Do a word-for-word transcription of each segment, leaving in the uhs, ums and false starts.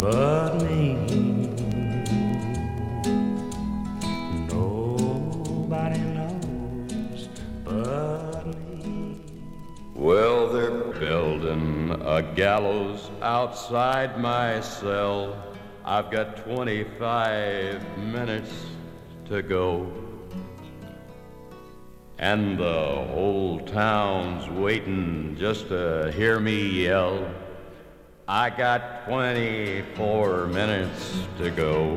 but me. Nobody knows but me. Well, they're building a gallows outside my cell. I've got twenty-five minutes to go. And the whole town's waiting just to hear me yell. I got twenty-four minutes to go.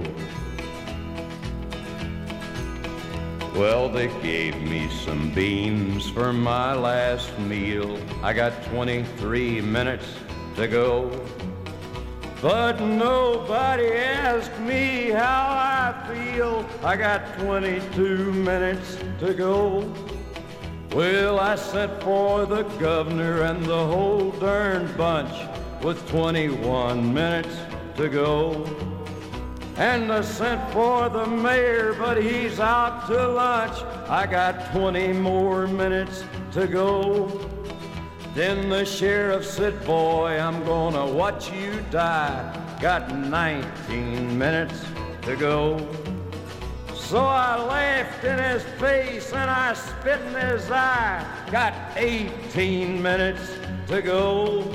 Well, they gave me some beans for my last meal. I got twenty-three minutes to go. But nobody asked me how I feel. I got twenty-two minutes to go. Well, I sent for the governor and the whole darn bunch with twenty-one minutes to go. And I sent for the mayor, but he's out to lunch. I got twenty more minutes to go. Then the sheriff said, boy, I'm gonna watch you die. Got nineteen minutes to go. So I laughed in his face and I spit in his eye. Got eighteen minutes to go.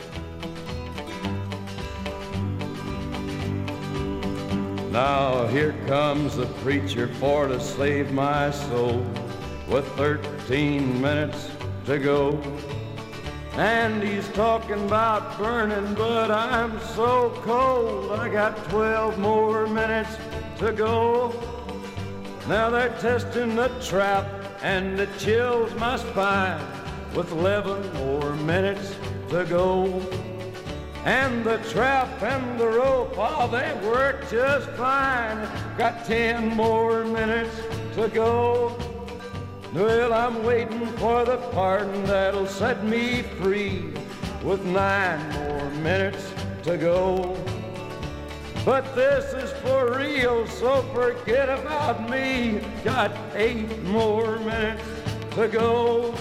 Now here comes the preacher for to save my soul with thirteen minutes to go. And he's talking about burning, but I'm so cold. I got twelve more minutes to go. Now they're testing the trap and it chills my spine with eleven more minutes to go. And the trap and the rope, oh, they work just fine. Got ten more minutes to go. Well, I'm waiting for the pardon that'll set me free with nine more minutes to go. But this is for real, so forget about me. Got eight more minutes to go.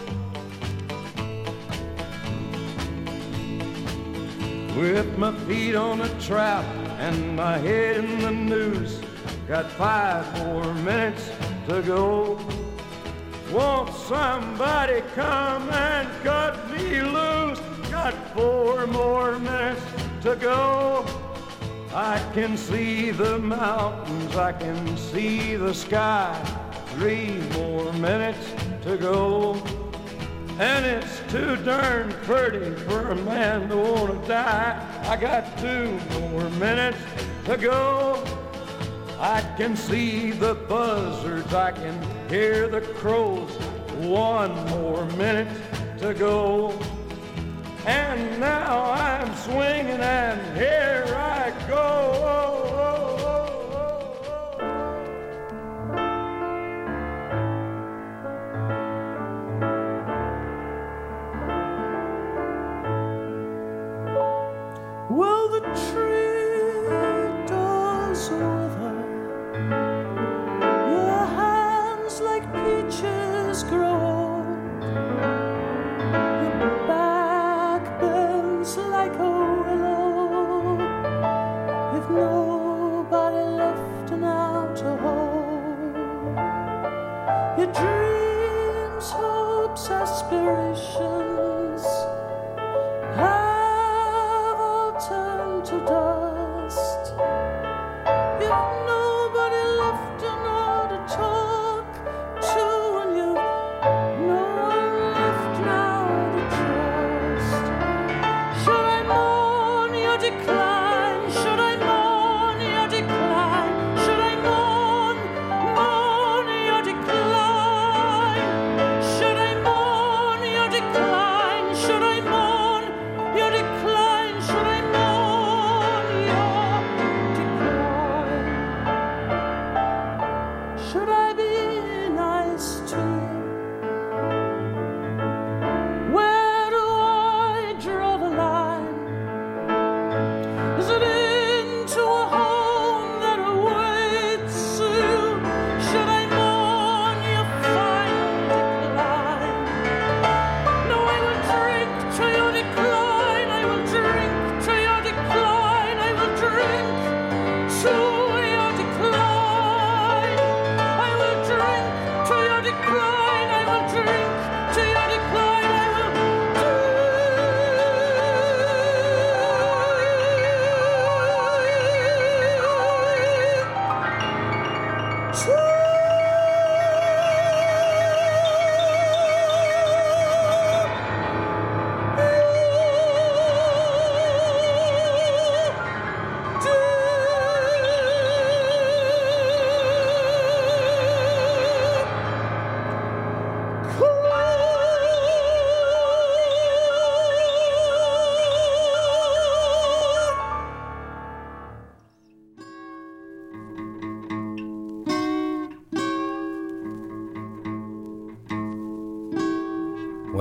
With my feet on the trap and my head in the noose, got five more minutes to go. Won't somebody come and cut me loose? Got four more minutes to go. I can see the mountains, I can see the sky. Three more minutes to go. And it's too darn pretty for a man to want to die. I got two more minutes to go. I can see the buzzards, I can hear the crows. One more minute to go. And now I'm swinging and here I go. Oh, oh, oh, oh. Well, the tree does wither, your hands like peaches grow. Like a willow, if nobody left now to hold. Your dreams, hopes, aspirations have all turned to dust. If nobody left now to talk to, and you no one left now to trust. Should I mourn your decline? Should I mourn your decline? Should I mourn, mourn your decline? Should I mourn your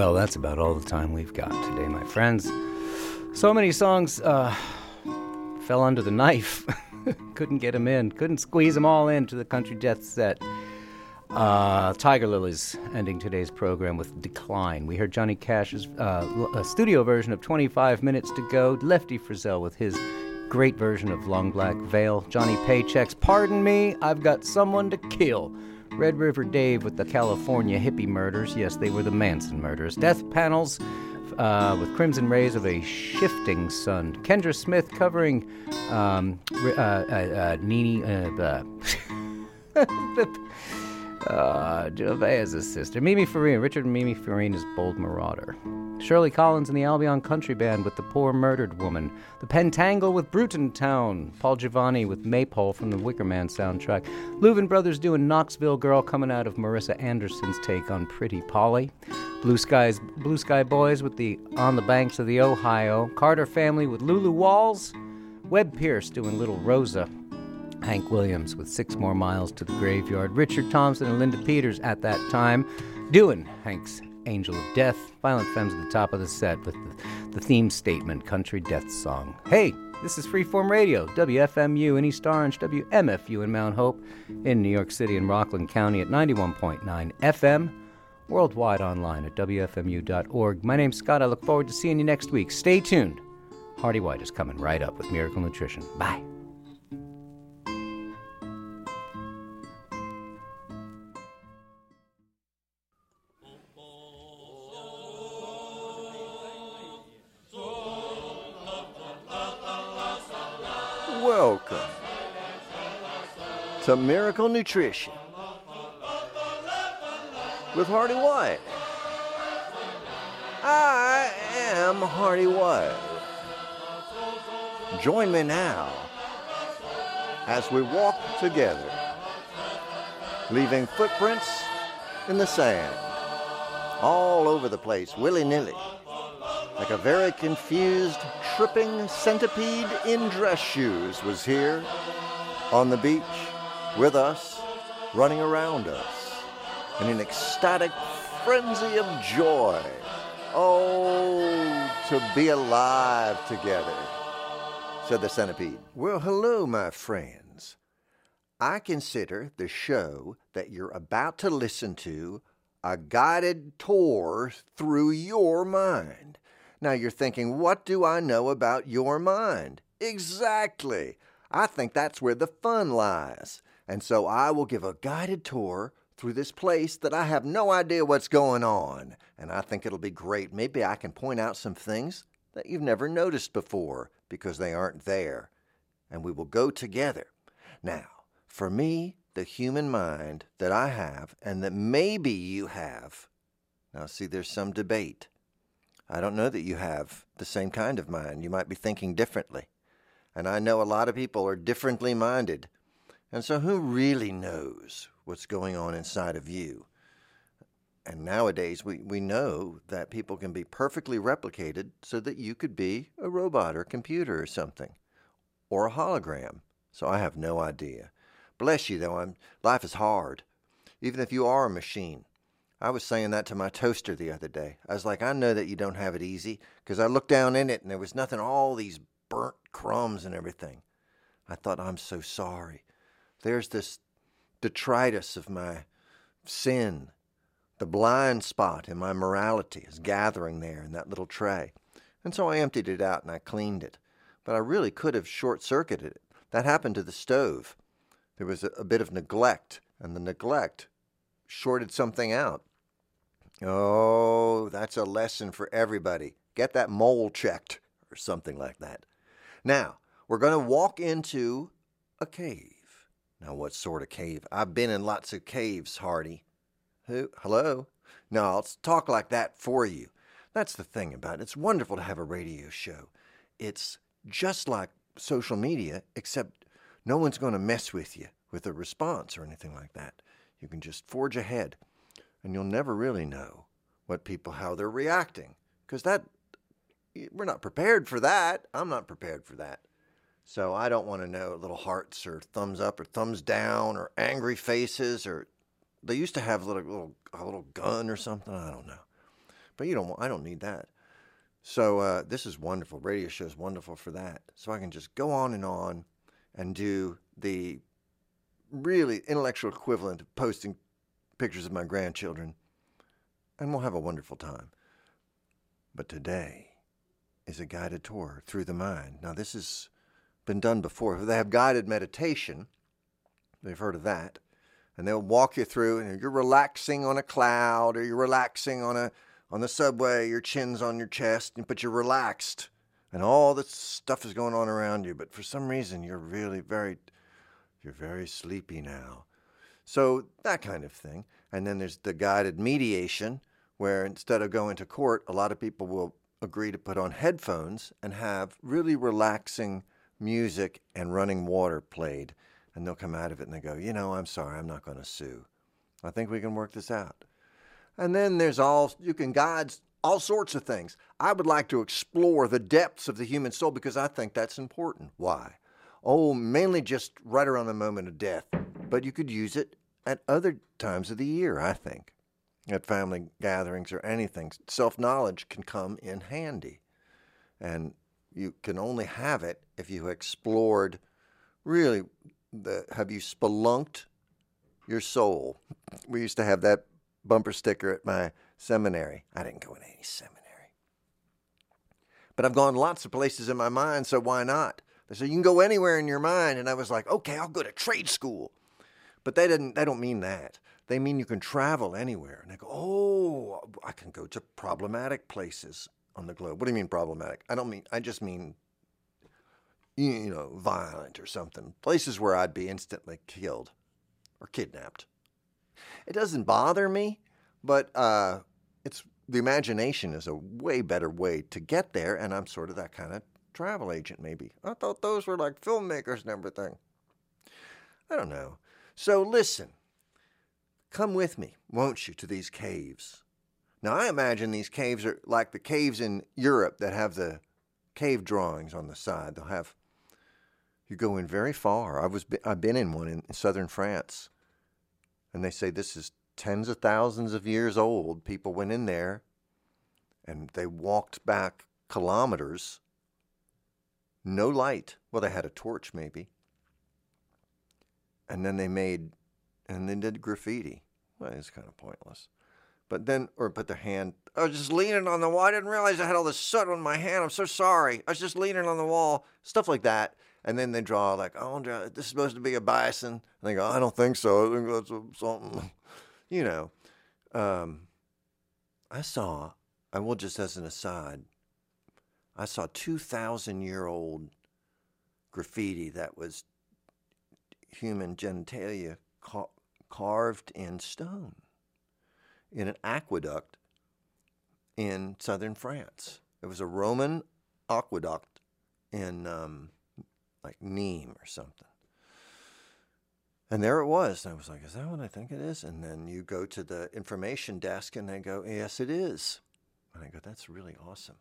Well, that's about all the time we've got today, my friends. So many songs uh, fell under the knife. Couldn't get them in. Couldn't squeeze them all into the Country Death set. Uh, Tiger Lilies ending today's program with Decline. We heard Johnny Cash's uh, a studio version of twenty-five minutes to Go. Lefty Frizzell with his great version of Long Black Veil. Johnny Paycheck's Pardon Me, I've Got Someone to Kill. Red River Dave with the California hippie murders. Yes, they were the Manson murders. Death Panels uh, with Crimson Rays of a Shifting Sun. Kendra Smith covering um, uh, uh, uh, Nene... Uh, uh, uh, Gervais's sister. Mimi Farina. Richard and Mimi Farina's Bold Marauder. Shirley Collins and the Albion Country Band with The Poor Murdered Woman. The Pentangle with Bruton Town. Paul Giovanni with Maypole from the Wicker Man soundtrack. Louvin Brothers doing Knoxville Girl, coming out of Marissa Anderson's take on Pretty Polly. Blue Skies, Blue Sky Boys with the On the Banks of the Ohio. Carter Family with Lulu Walls. Webb Pierce doing Little Rosa. Hank Williams with Six More Miles to the Graveyard. Richard Thompson and Linda Peters at that time doing Hank's Angel of Death. Violent Femmes at the top of the set with the, the theme statement, Country Death Song. Hey, this is Freeform Radio, W F M U in East Orange, W M F U in Mount Hope, in New York City and Rockland County at ninety-one point nine F M, worldwide online at W F M U dot org. My name's Scott. I look forward to seeing you next week. Stay tuned. Hardy White is coming right up with Miracle Nutrition. Bye. Welcome to Miracle Nutrition with Hardy White. I am Hardy White. Join me now as we walk together, leaving footprints in the sand all over the place, willy-nilly, like a very confused, tripping centipede in dress shoes was here on the beach with us, running around us in an ecstatic frenzy of joy. Oh, to be alive together, said the centipede. Well, hello, my friends. I consider the show that you're about to listen to a guided tour through your mind. Now you're thinking, what do I know about your mind? Exactly. I think that's where the fun lies. And so I will give a guided tour through this place that I have no idea what's going on. And I think it'll be great. Maybe I can point out some things that you've never noticed before because they aren't there. And we will go together. Now, for me, the human mind that I have and that maybe you have. Now see, there's some debate. I don't know that you have the same kind of mind. You might be thinking differently. And I know a lot of people are differently minded. And so who really knows what's going on inside of you? And nowadays we, we know that people can be perfectly replicated so that you could be a robot or computer or something. Or a hologram. So I have no idea. Bless you though, I'm, life is hard. Even if you are a machine. I was saying that to my toaster the other day. I was like, I know that you don't have it easy, because I looked down in it and there was nothing, all these burnt crumbs and everything. I thought, I'm so sorry. There's this detritus of my sin. The blind spot in my morality is gathering there in that little tray. And so I emptied it out and I cleaned it. But I really could have short-circuited it. That happened to the stove. There was a, a bit of neglect, and the neglect shorted something out. Oh, that's a lesson for everybody. Get that mole checked or something like that. Now, we're going to walk into a cave. Now, what sort of cave? I've been in lots of caves, Hardy. Who? Hello? No, I'll talk like that for you. That's the thing about it. It's wonderful to have a radio show. It's just like social media, except no one's going to mess with you with a response or anything like that. You can just forge ahead. And you'll never really know what people, how they're reacting. Because that, we're not prepared for that. I'm not prepared for that. So I don't want to know little hearts or thumbs up or thumbs down or angry faces or, they used to have little, little, a little gun or something. I don't know. But you don't. I don't need that. So uh, this is wonderful. Radio show is wonderful for that. So I can just go on and on and do the really intellectual equivalent of posting pictures of my grandchildren, and we'll have a wonderful time. But today is a guided tour through the mind. Now, this has been done before. They have guided meditation. They've heard of that. And they'll walk you through, and you're relaxing on a cloud, or you're relaxing on a on the subway, your chin's on your chest, but you're relaxed. And all this stuff is going on around you, but for some reason, you're really very, you're very sleepy now. So that kind of thing. And then there's the guided mediation, where instead of going to court, a lot of people will agree to put on headphones and have really relaxing music and running water played. And they'll come out of it and they go, you know, I'm sorry, I'm not going to sue. I think we can work this out. And then there's all, you can guide all sorts of things. I would like to explore the depths of the human soul because I think that's important. Why? Oh, mainly just right around the moment of death. But you could use it at other times of the year, I think. At family gatherings or anything. Self-knowledge can come in handy. And you can only have it if you explored, really, the, have you spelunked your soul? We used to have that bumper sticker at my seminary. I didn't go in any seminary. But I've gone lots of places in my mind, so why not? They said, you can go anywhere in your mind. And I was like, okay, I'll go to trade school. But they didn't. They don't mean that. They mean you can travel anywhere. And they go, oh, I can go to problematic places on the globe. What do you mean problematic? I don't mean, I just mean, you know, violent or something. Places where I'd be instantly killed or kidnapped. It doesn't bother me, but uh, it's the imagination is a way better way to get there, and I'm sort of that kind of travel agent, maybe. I thought those were like filmmakers and everything. I don't know. So listen, come with me, won't you, to these caves. Now, I imagine these caves are like the caves in Europe that have the cave drawings on the side. They'll have, you go in very far. I was, I've been in one in southern France. And they say this is tens of thousands of years old. People went in there and they walked back kilometers. No light. Well, they had a torch maybe. And then they made, and they did graffiti. Well, it's kind of pointless. But then, or put their hand, I was just leaning on the wall. I didn't realize I had all this soot on my hand. I'm so sorry. I was just leaning on the wall. Stuff like that. And then they draw like, oh, this is supposed to be a bison. And they go, I don't think so. I think that's something, you know. Um, I saw, I will just as an aside, I saw two thousand year old graffiti that was human genitalia ca- carved in stone in an aqueduct in southern France. It was a Roman aqueduct in um, like Nîmes or something. And there it was. And I was like, is that what I think it is? And then you go to the information desk and they go, yes, it is. And I go, that's really awesome.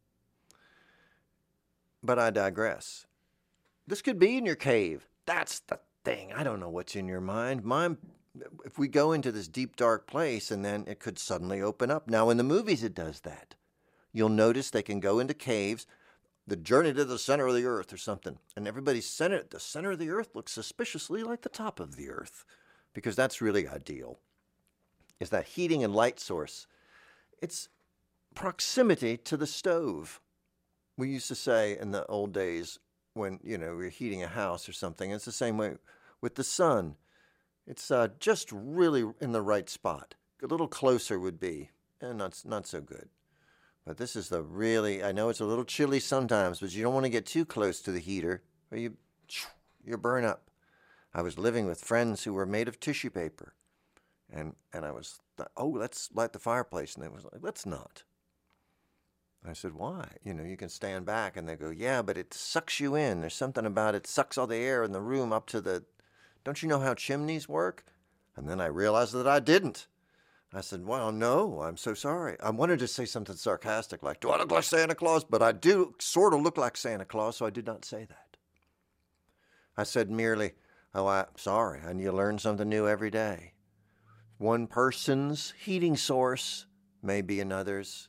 But I digress. This could be in your cave. That's the thing. I don't know what's in your mind. Mine, if we go into this deep, dark place and then it could suddenly open up. Now, in the movies, it does that. You'll notice they can go into caves, the journey to the center of the earth or something. And everybody's center, the center of the earth looks suspiciously like the top of the earth because that's really ideal. Is that heating and light source. It's proximity to the stove. We used to say in the old days when, you know, we were heating a house or something, it's the same way with the sun. It's uh, just really in the right spot. A little closer would be, and not, not so good. But this is the really, I know it's a little chilly sometimes, but you don't want to get too close to the heater or you, you burn up. I was living with friends who were made of tissue paper. And and I was, oh, let's light the fireplace. And they was like, let's not. I said, why? You know, you can stand back. And they go, yeah, but it sucks you in. There's something about it, sucks all the air in the room up to the, don't you know how chimneys work? And then I realized that I didn't. I said, well, no, I'm so sorry. I wanted to say something sarcastic like, do I look like Santa Claus? But I do sort of look like Santa Claus, so I did not say that. I said merely, oh, I'm sorry, and you learn something new every day. One person's heating source may be another's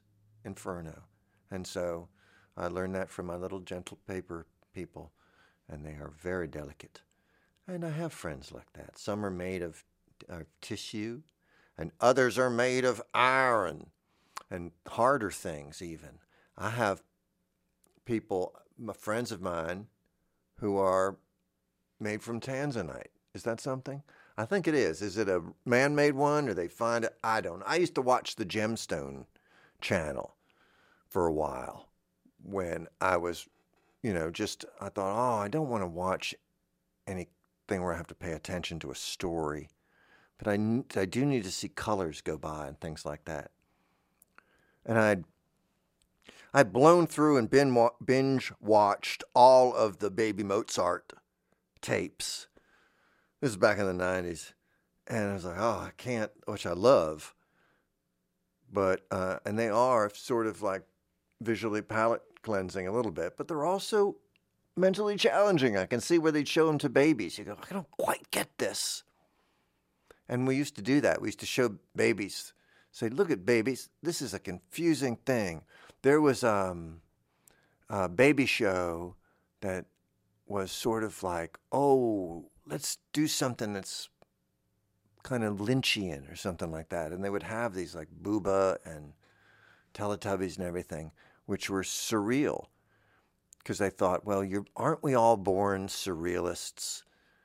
inferno. And so I learned that from my little gentle paper people, and they are very delicate. And I have friends like that. Some are made of, of tissue, and others are made of iron and harder things even. I have people, friends of mine, who are made from tanzanite. Is that something? I think it is. Is it a man-made one, or they find it? I don't know. I used to watch the Gemstone channel for a while when I was, you know, just, I thought, oh, I don't want to watch anything where I have to pay attention to a story. But I, I do need to see colors go by and things like that. And I'd, I'd blown through and binge watched all of the Baby Mozart tapes. This is back in the nineties. And I was like, oh, I can't, which I love. But, uh, and they are sort of like visually palate cleansing a little bit, but they're also mentally challenging. I can see where they'd show them to babies. You go, I don't quite get this. And we used to do that. We used to show babies, say, look at babies. This is a confusing thing. There was um, a baby show that was sort of like, oh, let's do something that's kind of Lynchian or something like that. And they would have these like Booba and Teletubbies and everything, which were surreal. Because I thought, well, you're, aren't we all born surrealists?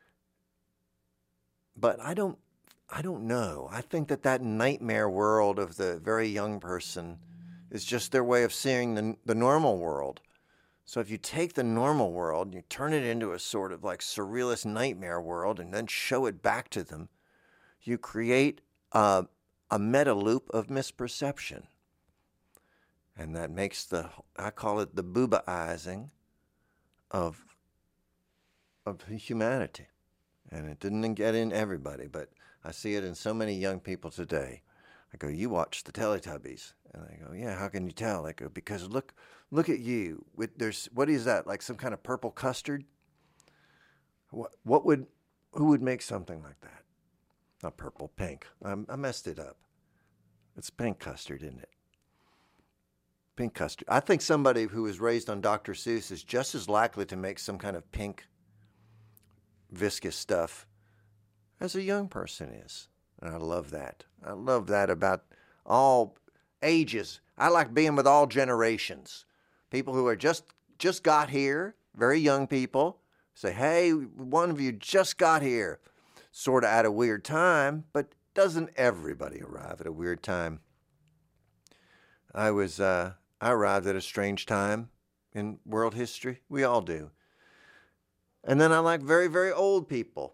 But I don't, I don't know. I think that that nightmare world of the very young person is just their way of seeing the, the normal world. So if you take the normal world and you turn it into a sort of like surrealist nightmare world and then show it back to them, you create a, a meta loop of misperception. And that makes the, I call it the Boobaizing of, of humanity. And it didn't get in everybody, but I see it in so many young people today. I go, you watch the Teletubbies. And I go, yeah, how can you tell? I go, because look, look at you. With, there's, what is that, like some kind of purple custard? What, what would, who would make something like that? Not purple, pink. I, I messed it up. It's pink custard, isn't it? Pink custard. I think somebody who was raised on Doctor Seuss is just as likely to make some kind of pink, viscous stuff as a young person is. And I love that. I love that about all ages. I like being with all generations. People who are just just got here, very young people, say, hey, one of you just got here. Sort of at a weird time, but doesn't everybody arrive at a weird time? I was, uh, I arrived at a strange time in world history. We all do. And then I like very, very old people.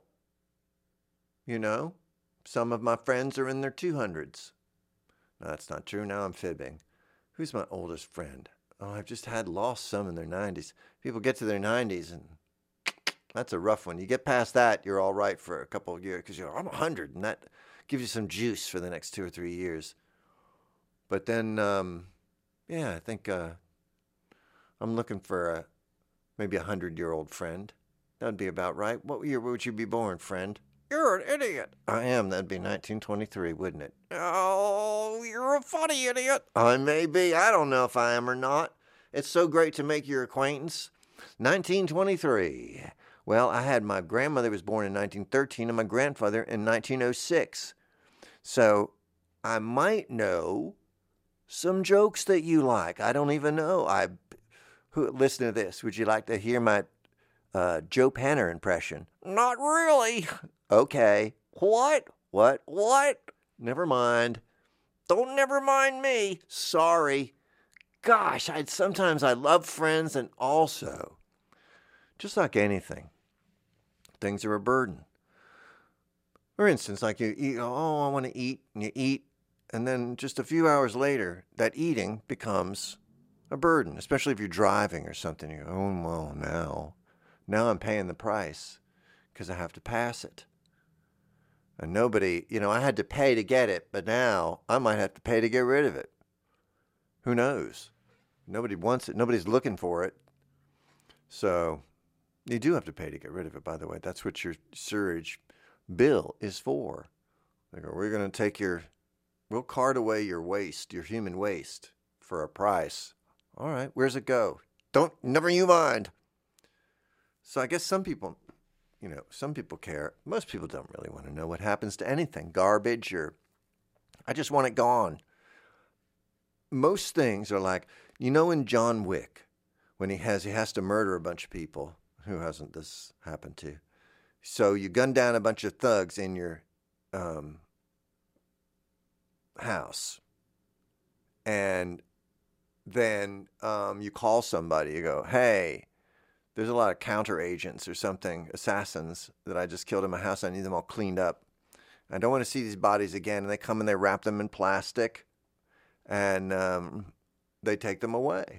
You know, some of my friends are in their two hundreds. No, that's not true. Now I'm fibbing. Who's my oldest friend? Oh, I've just had lost some in their nineties. People get to their nineties and that's a rough one. You get past that, you're all right for a couple of years because you're, I'm one hundred, and that gives you some juice for the next two or three years. But then, um, yeah, I think uh, I'm looking for a, maybe a hundred-year-old friend. That would be about right. What year would you be born, friend? You're an idiot. I am. That'd be nineteen twenty-three, wouldn't it? Oh, you're a funny idiot. I may be. I don't know if I am or not. It's so great to make your acquaintance. nineteen twenty-three. Well, I had my grandmother was born in nineteen thirteen and my grandfather in nineteen oh six. So I might know some jokes that you like. I don't even know. I who listen to this. Would you like to hear my uh, Joe Penner impression? Not really. Okay. What? What? What? Never mind. Don't never mind me. Sorry. Gosh, I sometimes I love friends, and also, just like anything, things are a burden. For instance, like you eat, oh, I want to eat, and you eat, and then just a few hours later, that eating becomes a burden, especially if you're driving or something. You go, oh, well, now, now I'm paying the price because I have to pass it. And nobody, you know, I had to pay to get it, but now I might have to pay to get rid of it. Who knows? Nobody wants it. Nobody's looking for it. So you do have to pay to get rid of it, by the way. That's what your surge bill is for. They go, we're going to take your, we'll cart away your waste, your human waste, for a price. All right, where's it go? Don't, never you mind. So I guess some people, you know, some people care. Most people don't really want to know what happens to anything. Garbage or, I just want it gone. Most things are like, you know, in John Wick, when he has, he has to murder a bunch of people. Who hasn't this happened to? So you gun down a bunch of thugs in your um, house. And then um, you call somebody. You go, hey, there's a lot of counter agents or something, assassins that I just killed in my house. I need them all cleaned up. I don't want to see these bodies again. And they come and they wrap them in plastic. And um, they take them away.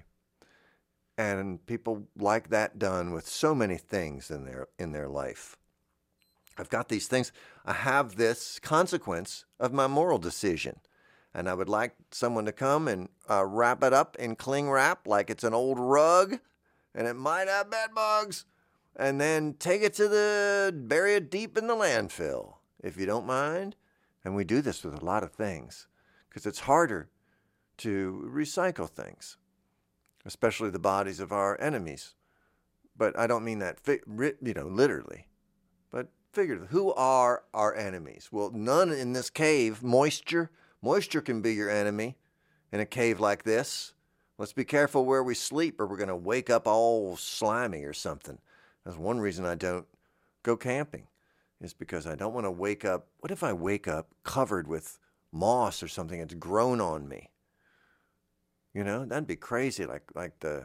And people like that done with so many things in their in their life. I've got these things. I have this consequence of my moral decision. And I would like someone to come and uh, wrap it up in cling wrap like it's an old rug. And it might have bed bugs. And then take it to the, bury it deep in the landfill, if you don't mind. And we do this with a lot of things. Because it's harder to recycle things. Especially the bodies of our enemies. But I don't mean that, you know, literally. But figuratively, who are our enemies? Well, none in this cave. Moisture. Moisture can be your enemy in a cave like this. Let's be careful where we sleep or we're going to wake up all slimy or something. That's one reason I don't go camping. Is because I don't want to wake up. What if I wake up covered with moss or something that's grown on me? You know, that'd be crazy, like like the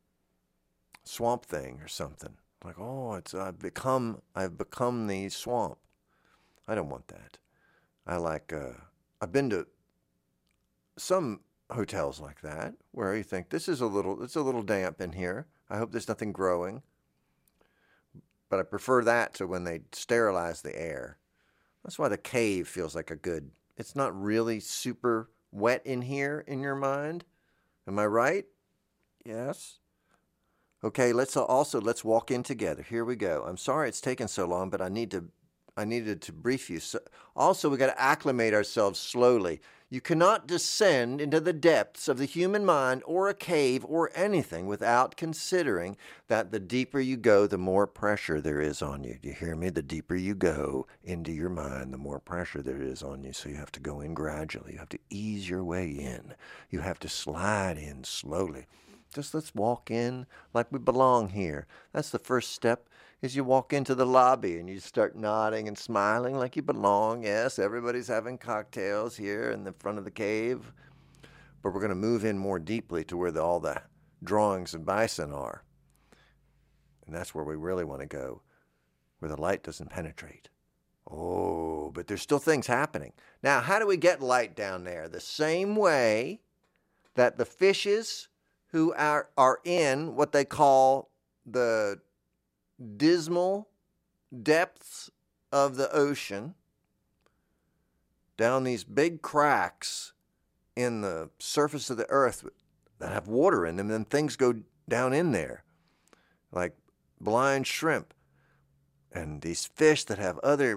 Swamp Thing or something. Like, oh, it's I've become I've become the swamp. I don't want that. I like. Uh, I've been to some hotels like that where you think this is a little it's a little damp in here. I hope there's nothing growing. But I prefer that to when they sterilize the air. That's why the cave feels like a good. It's not really super wet in here in your mind. Am I right? Yes. Okay, let's also let's walk in together. Here we go. I'm sorry it's taken so long, but I need to I needed to brief you. So, also, we got to acclimate ourselves slowly. You cannot descend into the depths of the human mind or a cave or anything without considering that the deeper you go, the more pressure there is on you. Do you hear me? The deeper you go into your mind, the more pressure there is on you. So you have to go in gradually. You have to ease your way in. You have to slide in slowly. Just let's walk in like we belong here. That's the first step. Is you walk into the lobby and you start nodding and smiling like you belong. Yes, everybody's having cocktails here in the front of the cave. But we're going to move in more deeply to where the, all the drawings of bison are. And that's where we really want to go, where the light doesn't penetrate. Oh, but there's still things happening. Now, how do we get light down there? The same way that the fishes who are, are in what they call the dismal depths of the ocean, down these big cracks in the surface of the earth that have water in them, and then things go down in there, like blind shrimp, and these fish that have other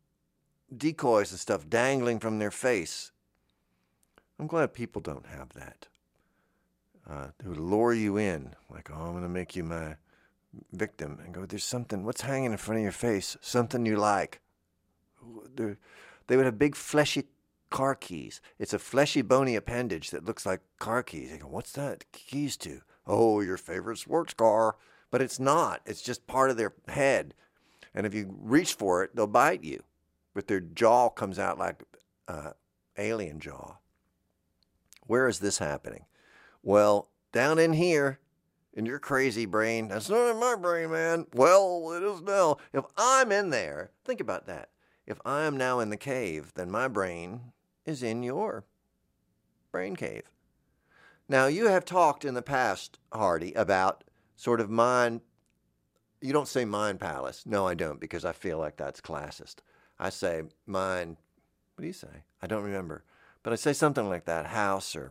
decoys and stuff dangling from their face. I'm glad people don't have that. Uh, they would lure you in, like, oh, I'm going to make you my victim, and go, there's something, what's hanging in front of your face? Something you like. They're, they would have big fleshy car keys. It's a fleshy bony appendage that looks like car keys. They go, what's that keys to? Oh, your favorite sports car. But it's not. It's just part of their head. And if you reach for it, they'll bite you. But their jaw comes out like uh, alien jaw. Where is this happening? Well, down in here, in your crazy brain. That's not in my brain, man. Well, it is now. If I'm in there, think about that. If I am now in the cave, then my brain is in your brain cave. Now, you have talked in the past, Hardy, about sort of mind. You don't say mind palace. No, I don't, because I feel like that's classist. I say mind, what do you say? I don't remember. But I say something like that, house or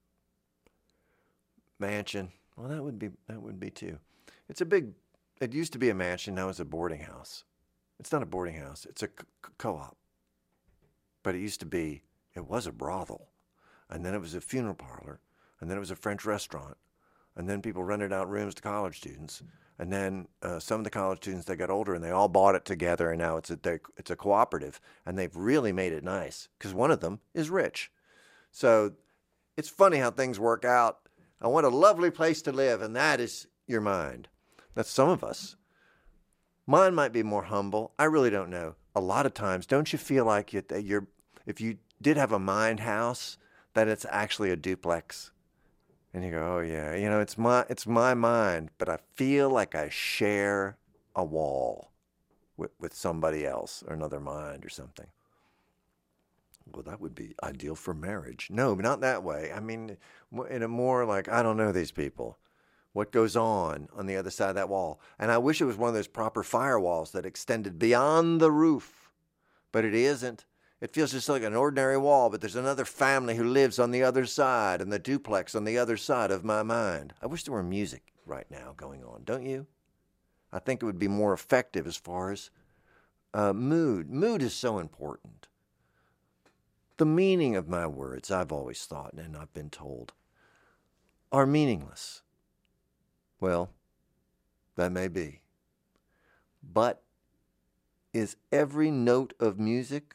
mansion. Well, that would be that would be too. It's a big, it used to be a mansion, now it's a boarding house. It's not a boarding house, it's a co-op. But it used to be, it was a brothel. And then it was a funeral parlor. and then it was a French restaurant, and then people rented out rooms to college students, and then uh, some of the college students, they got older and they all bought it together, and now it's a it's a cooperative, and they've really made it nice because one of them is rich. So it's funny how things work out. I want a lovely place to live, and that is your mind. That's some of us. Mine might be more humble. I really don't know. A lot of times, don't you feel like you, that you're, if you did have a mind house, that it's actually a duplex? And you go, oh yeah, you know, it's my it's my mind, but I feel like I share a wall with with somebody else or another mind or something. Well, that would be ideal for marriage. No, but not that way. I mean, in a more like, I don't know these people. What goes on on the other side of that wall? And I wish it was one of those proper firewalls that extended beyond the roof, but it isn't. It feels just like an ordinary wall, but there's another family who lives on the other side and the duplex on the other side of my mind. I wish there were music right now going on, don't you? I think it would be more effective as far as uh, mood. Mood is so important. The meaning of my words, I've always thought, and I've been told, are meaningless. Well, that may be. But is every note of music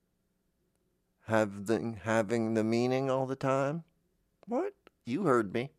have the, having the meaning all the time? What? You heard me.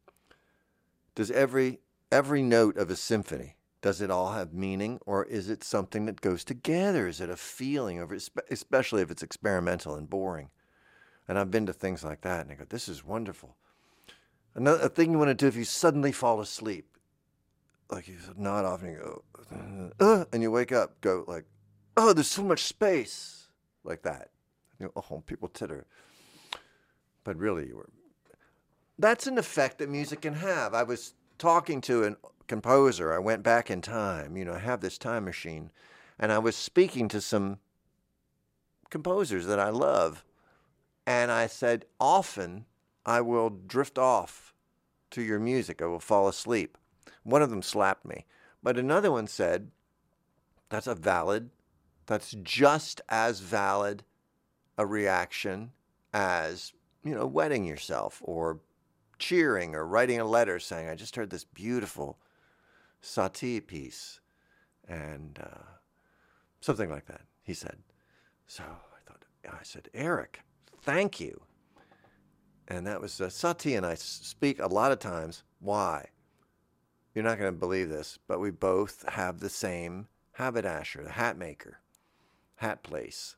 Does every every note of a symphony, does it all have meaning, or is it something that goes together? Is it a feeling, of, especially if it's experimental and boring? And I've been to things like that, and I go, this is wonderful. Another thing you want to do if you suddenly fall asleep, like you nod off and you go, uh, and you wake up, go like, oh, there's so much space, like that. You know, oh, people titter. But really, you were. That's an effect that music can have. I was talking to a composer. I went back in time. You know, I have this time machine. And I was speaking to some composers that I love. And I said, often I will drift off to your music. I will fall asleep. One of them slapped me. But another one said, that's a valid, that's just as valid a reaction as, you know, wetting yourself or cheering or writing a letter saying, I just heard this beautiful Satie piece, and uh, something like that, he said. So I thought, I said, Eric, thank you. And that was, uh, Satie and I speak a lot of times. Why? You're not going to believe this, but we both have the same haberdasher, the hat maker, hat place.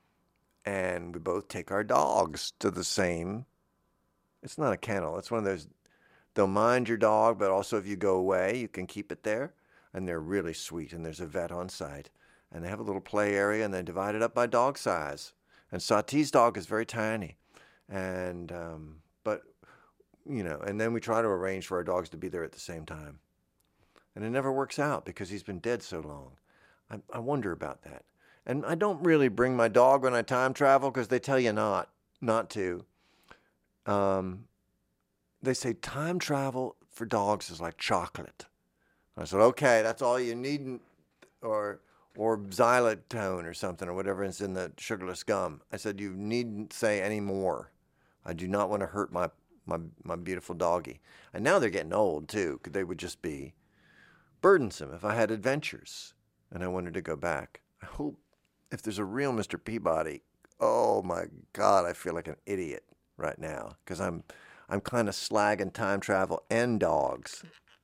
And we both take our dogs to the same, it's not a kennel, it's one of those, they'll mind your dog, but also if you go away, you can keep it there. And they're really sweet, and there's a vet on site. And they have a little play area, and they divide it up by dog size. And Satie's dog is very tiny. And, um, but, you know, and then we try to arrange for our dogs to be there at the same time. And it never works out because he's been dead so long. I, I wonder about that. And I don't really bring my dog when I time travel because they tell you not, not to. Um, they say time travel for dogs is like chocolate. I said, okay, that's all you need, or or xylitol or something, or whatever is in the sugarless gum. I said, you needn't say any more. I do not want to hurt my, my, my beautiful doggie. And now they're getting old, too, because they would just be burdensome if I had adventures and I wanted to go back. I hope if there's a real Mister Peabody, oh, my God, I feel like an idiot right now because I'm, I'm kind of slagging time travel and dogs.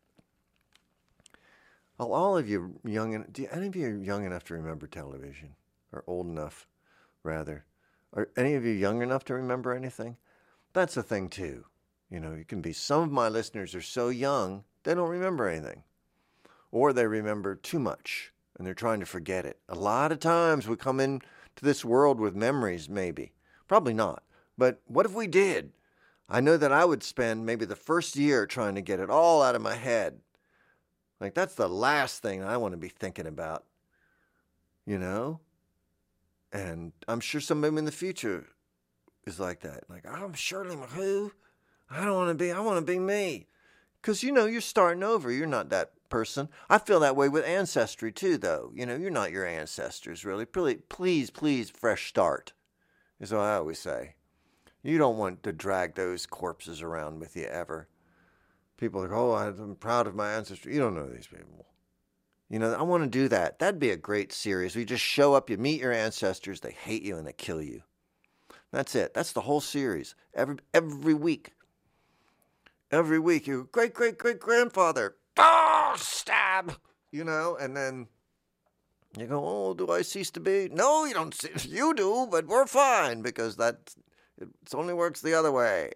Oh, all of you young, en- do any of you young enough to remember television? Or old enough, rather? Are any of you young enough to remember anything? That's the thing, too. You know, you can be, some of my listeners are so young, they don't remember anything. Or they remember too much, and they're trying to forget it. A lot of times we come into this world with memories, maybe. Probably not. But what if we did? I know that I would spend maybe the first year trying to get it all out of my head. Like, that's the last thing I want to be thinking about, you know? And I'm sure somebody in the future is like that. Like, I'm Shirley MacLaine. I don't want to be, I want to be me. Because, you know, you're starting over. You're not that person. I feel that way with ancestry, too, though. You know, you're not your ancestors, really. Please, please, please, fresh start is what I always say. You don't want to drag those corpses around with you ever. People are like, oh, I'm proud of my ancestry. You don't know these people. You know, I want to do that. That'd be a great series. We just show up, you meet your ancestors, they hate you, and they kill you. That's it. That's the whole series. Every every week. Every week, your great-great-great-grandfather, oh, stab, you know, and then you go, oh, do I cease to be? No, you don't see, you do, but we're fine, because that it only works the other way.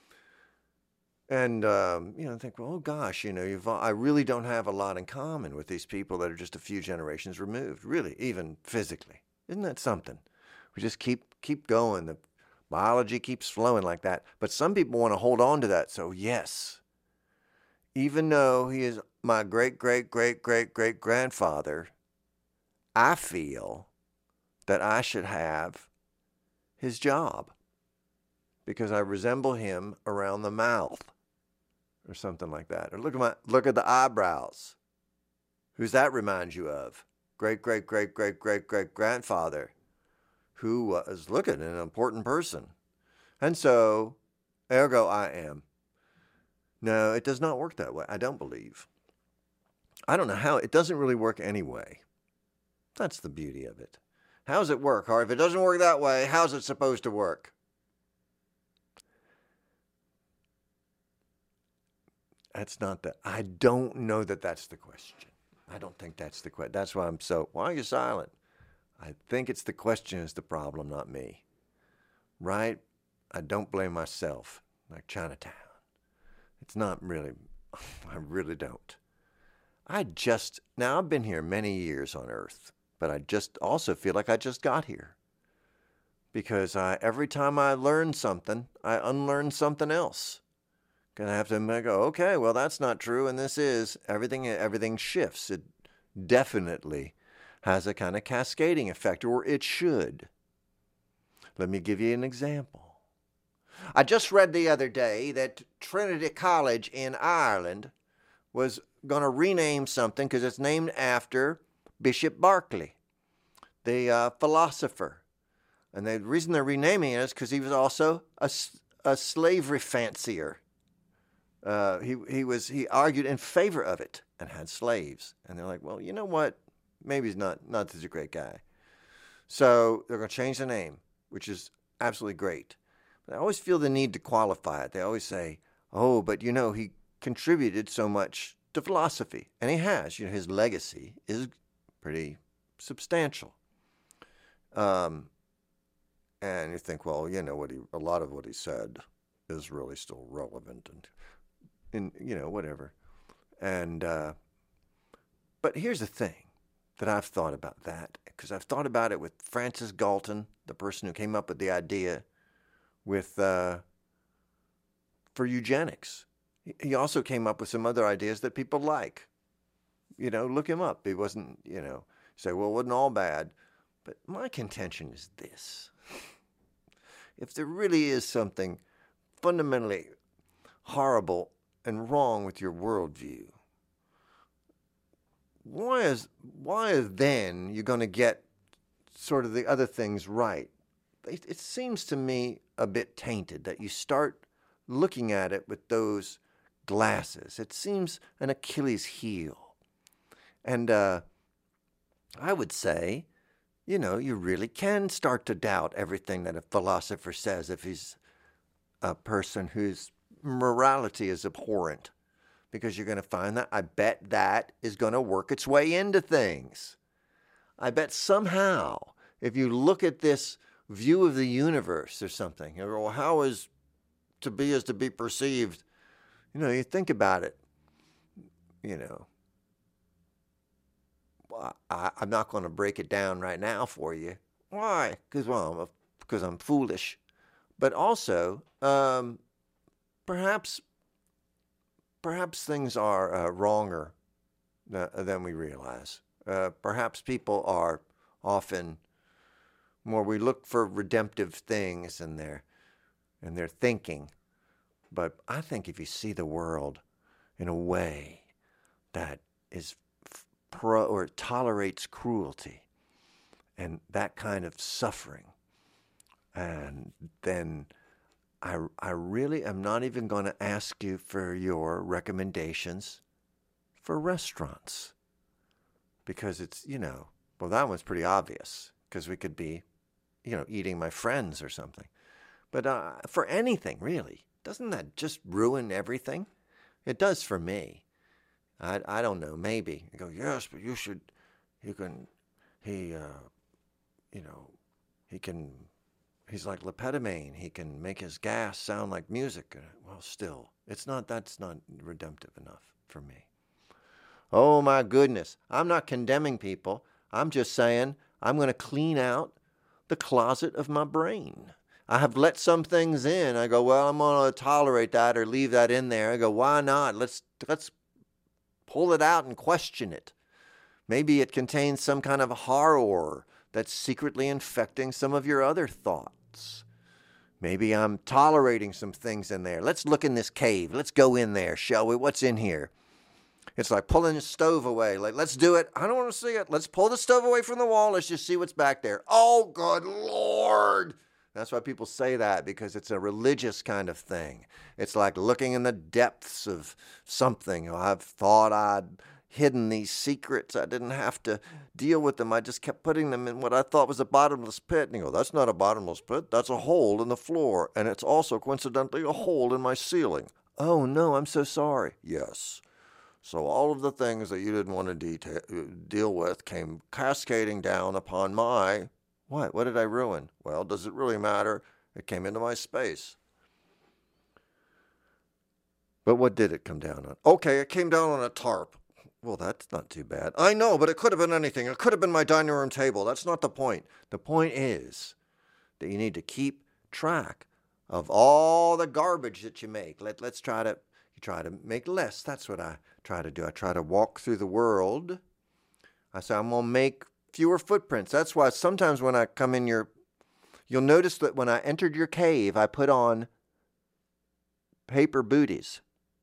And, um, you know, think, well, oh, gosh, you know, you've, I really don't have a lot in common with these people that are just a few generations removed, really, even physically. Isn't that something? We just keep keep going. The biology keeps flowing like that. But some people want to hold on to that. So, yes, even though he is my great-great-great-great-great-grandfather, I feel that I should have his job because I resemble him around the mouth. Or something like that. Or look at my look at the eyebrows. Who's that remind you of? Great, great, great, great, great, great grandfather, who was looking at an important person. And so, ergo I am. No, it does not work that way. I don't believe. I don't know how. It doesn't really work anyway. That's the beauty of it. How does it work, Harv? If it doesn't work that way, how's it supposed to work? That's not the, I don't know that that's the question. I don't think that's the question. That's why I'm so, why are you silent? I think it's the question is the problem, not me. Right? I don't blame myself, like Chinatown. It's not really, I really don't. I just, now I've been here many years on Earth, but I just also feel like I just got here. Because I, every time I learn something, I unlearn something else. Gonna have to go, okay, well, that's not true, and this is. Everything everything shifts. It definitely has a kind of cascading effect, or it should. Let me give you an example. I just read the other day that Trinity College in Ireland was going to rename something because it's named after Bishop Berkeley, the uh, philosopher. And the reason they're renaming it is because he was also a, a slavery fancier. Uh, he he was he argued in favor of it and had slaves, and they're like, well, you know what? Maybe he's not not such a great guy. So they're going to change the name, which is absolutely great. But I always feel the need to qualify it. They always say, oh, but you know, he contributed so much to philosophy, and he has. You know, his legacy is pretty substantial. Um, and you think, well, you know, what he a lot of what he said is really still relevant and. And, you know, whatever. And, uh, but here's the thing that I've thought about that, because I've thought about it with Francis Galton, the person who came up with the idea with, uh, for eugenics. He also came up with some other ideas that people like. You know, look him up. He wasn't, you know, say, well, it wasn't all bad. But my contention is this. If there really is something fundamentally horrible and wrong with your worldview, why is why is then you're going to get sort of the other things right? It, it seems to me a bit tainted that you start looking at it with those glasses. It seems an Achilles heel. And uh, I would say, you know, you really can start to doubt everything that a philosopher says if he's a person whose morality is abhorrent, because you're going to find that I bet that is going to work its way into things. I bet somehow, if you look at this view of the universe or something, or how is to be is to be perceived, you know, you think about it, you know, I, I'm not going to break it down right now for you. Why? Because, well, I'm a, because I'm foolish. But also, um, Perhaps, perhaps things are uh, wronger th- than we realize. Uh, perhaps people are often more. We look for redemptive things in their in their thinking, but I think if you see the world in a way that is pro or tolerates cruelty and that kind of suffering, and then I, I really am not even going to ask you for your recommendations for restaurants. Because it's, you know, well, that one's pretty obvious. Because we could be, you know, eating my friends or something. But uh, for anything, really, doesn't that just ruin everything? It does for me. I, I don't know, maybe. You go, yes, but you should, you can, he, uh, you know, he can, he's like Lepidamine. He can make his gas sound like music. Well, still, it's not, that's not redemptive enough for me. Oh, my goodness. I'm not condemning people. I'm just saying I'm going to clean out the closet of my brain. I have let some things in. I go, well, I'm going to tolerate that or leave that in there. I go, why not? Let's let's pull it out and question it. Maybe it contains some kind of horror that's secretly infecting some of your other thoughts. Maybe I'm tolerating some things in there. Let's look in this cave. Let's go in there, shall we? What's in here? It's like pulling the stove away. Like, let's do it. I don't want to see it. Let's pull the stove away from the wall. Let's just see what's back there. Oh, good Lord. That's why people say that, because it's a religious kind of thing. It's like looking in the depths of something. I've thought I'd hidden these secrets. I didn't have to deal with them. I just kept putting them in what I thought was a bottomless pit. And you go, that's not a bottomless pit. That's a hole in the floor. And it's also coincidentally a hole in my ceiling. Oh, no, I'm so sorry. Yes. So all of the things that you didn't want to detail, deal with came cascading down upon my... What? What did I ruin? Well, does it really matter? It came into my space. But what did it come down on? Okay, it came down on a tarp. Well, that's not too bad. I know, but it could have been anything. It could have been my dining room table. That's not the point. The point is that you need to keep track of all the garbage that you make. Let, let's try to, you try to make less. That's what I try to do. I try to walk through the world. I say, I'm going to make fewer footprints. That's why sometimes when I come in your, you'll notice that when I entered your cave, I put on paper booties.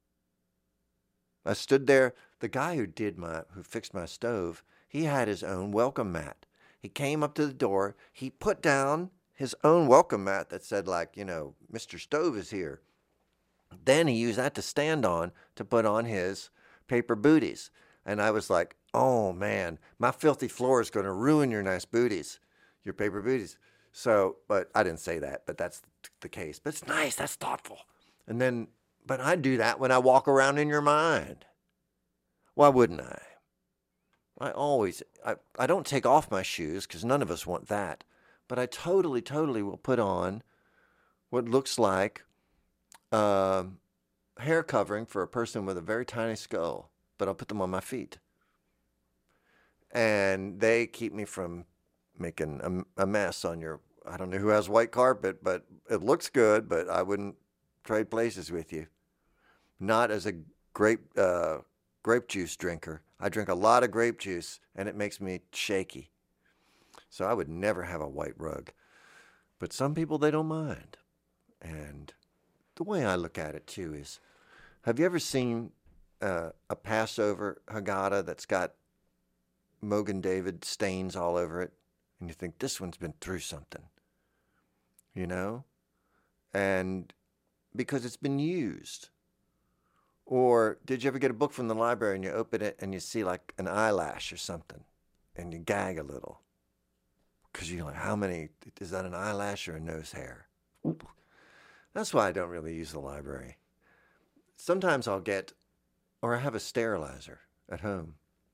I stood there. The guy who did my, who fixed my stove, he had his own welcome mat. He came up to the door. He put down his own welcome mat that said, like, you know, Mister Stove is here. Then he used that to stand on to put on his paper booties. And I was like, oh, man, my filthy floor is going to ruin your nice booties, your paper booties. So, but I didn't say that, but that's the case. But it's nice. That's thoughtful. And then, but I do that when I walk around in your mind. Why wouldn't I? I always, I, I don't take off my shoes because none of us want that. But I totally, totally will put on what looks like uh, hair covering for a person with a very tiny skull. But I'll put them on my feet. And they keep me from making a, a mess on your, I don't know who has white carpet, but it looks good, but I wouldn't trade places with you. Not as a grape uh, grape juice drinker. I drink a lot of grape juice, and it makes me shaky. So I would never have a white rug. But some people, they don't mind. And the way I look at it, too, is, have you ever seen Uh, a Passover Haggadah that's got Mogen David stains all over it, and you think, this one's been through something, you know? And because it's been used. Or did you ever get a book from the library and you open it and you see like an eyelash or something, and you gag a little? Because you're like, how many, is that an eyelash or a nose hair? Oop. That's why I don't really use the library. Sometimes I'll get, or I have a sterilizer at home.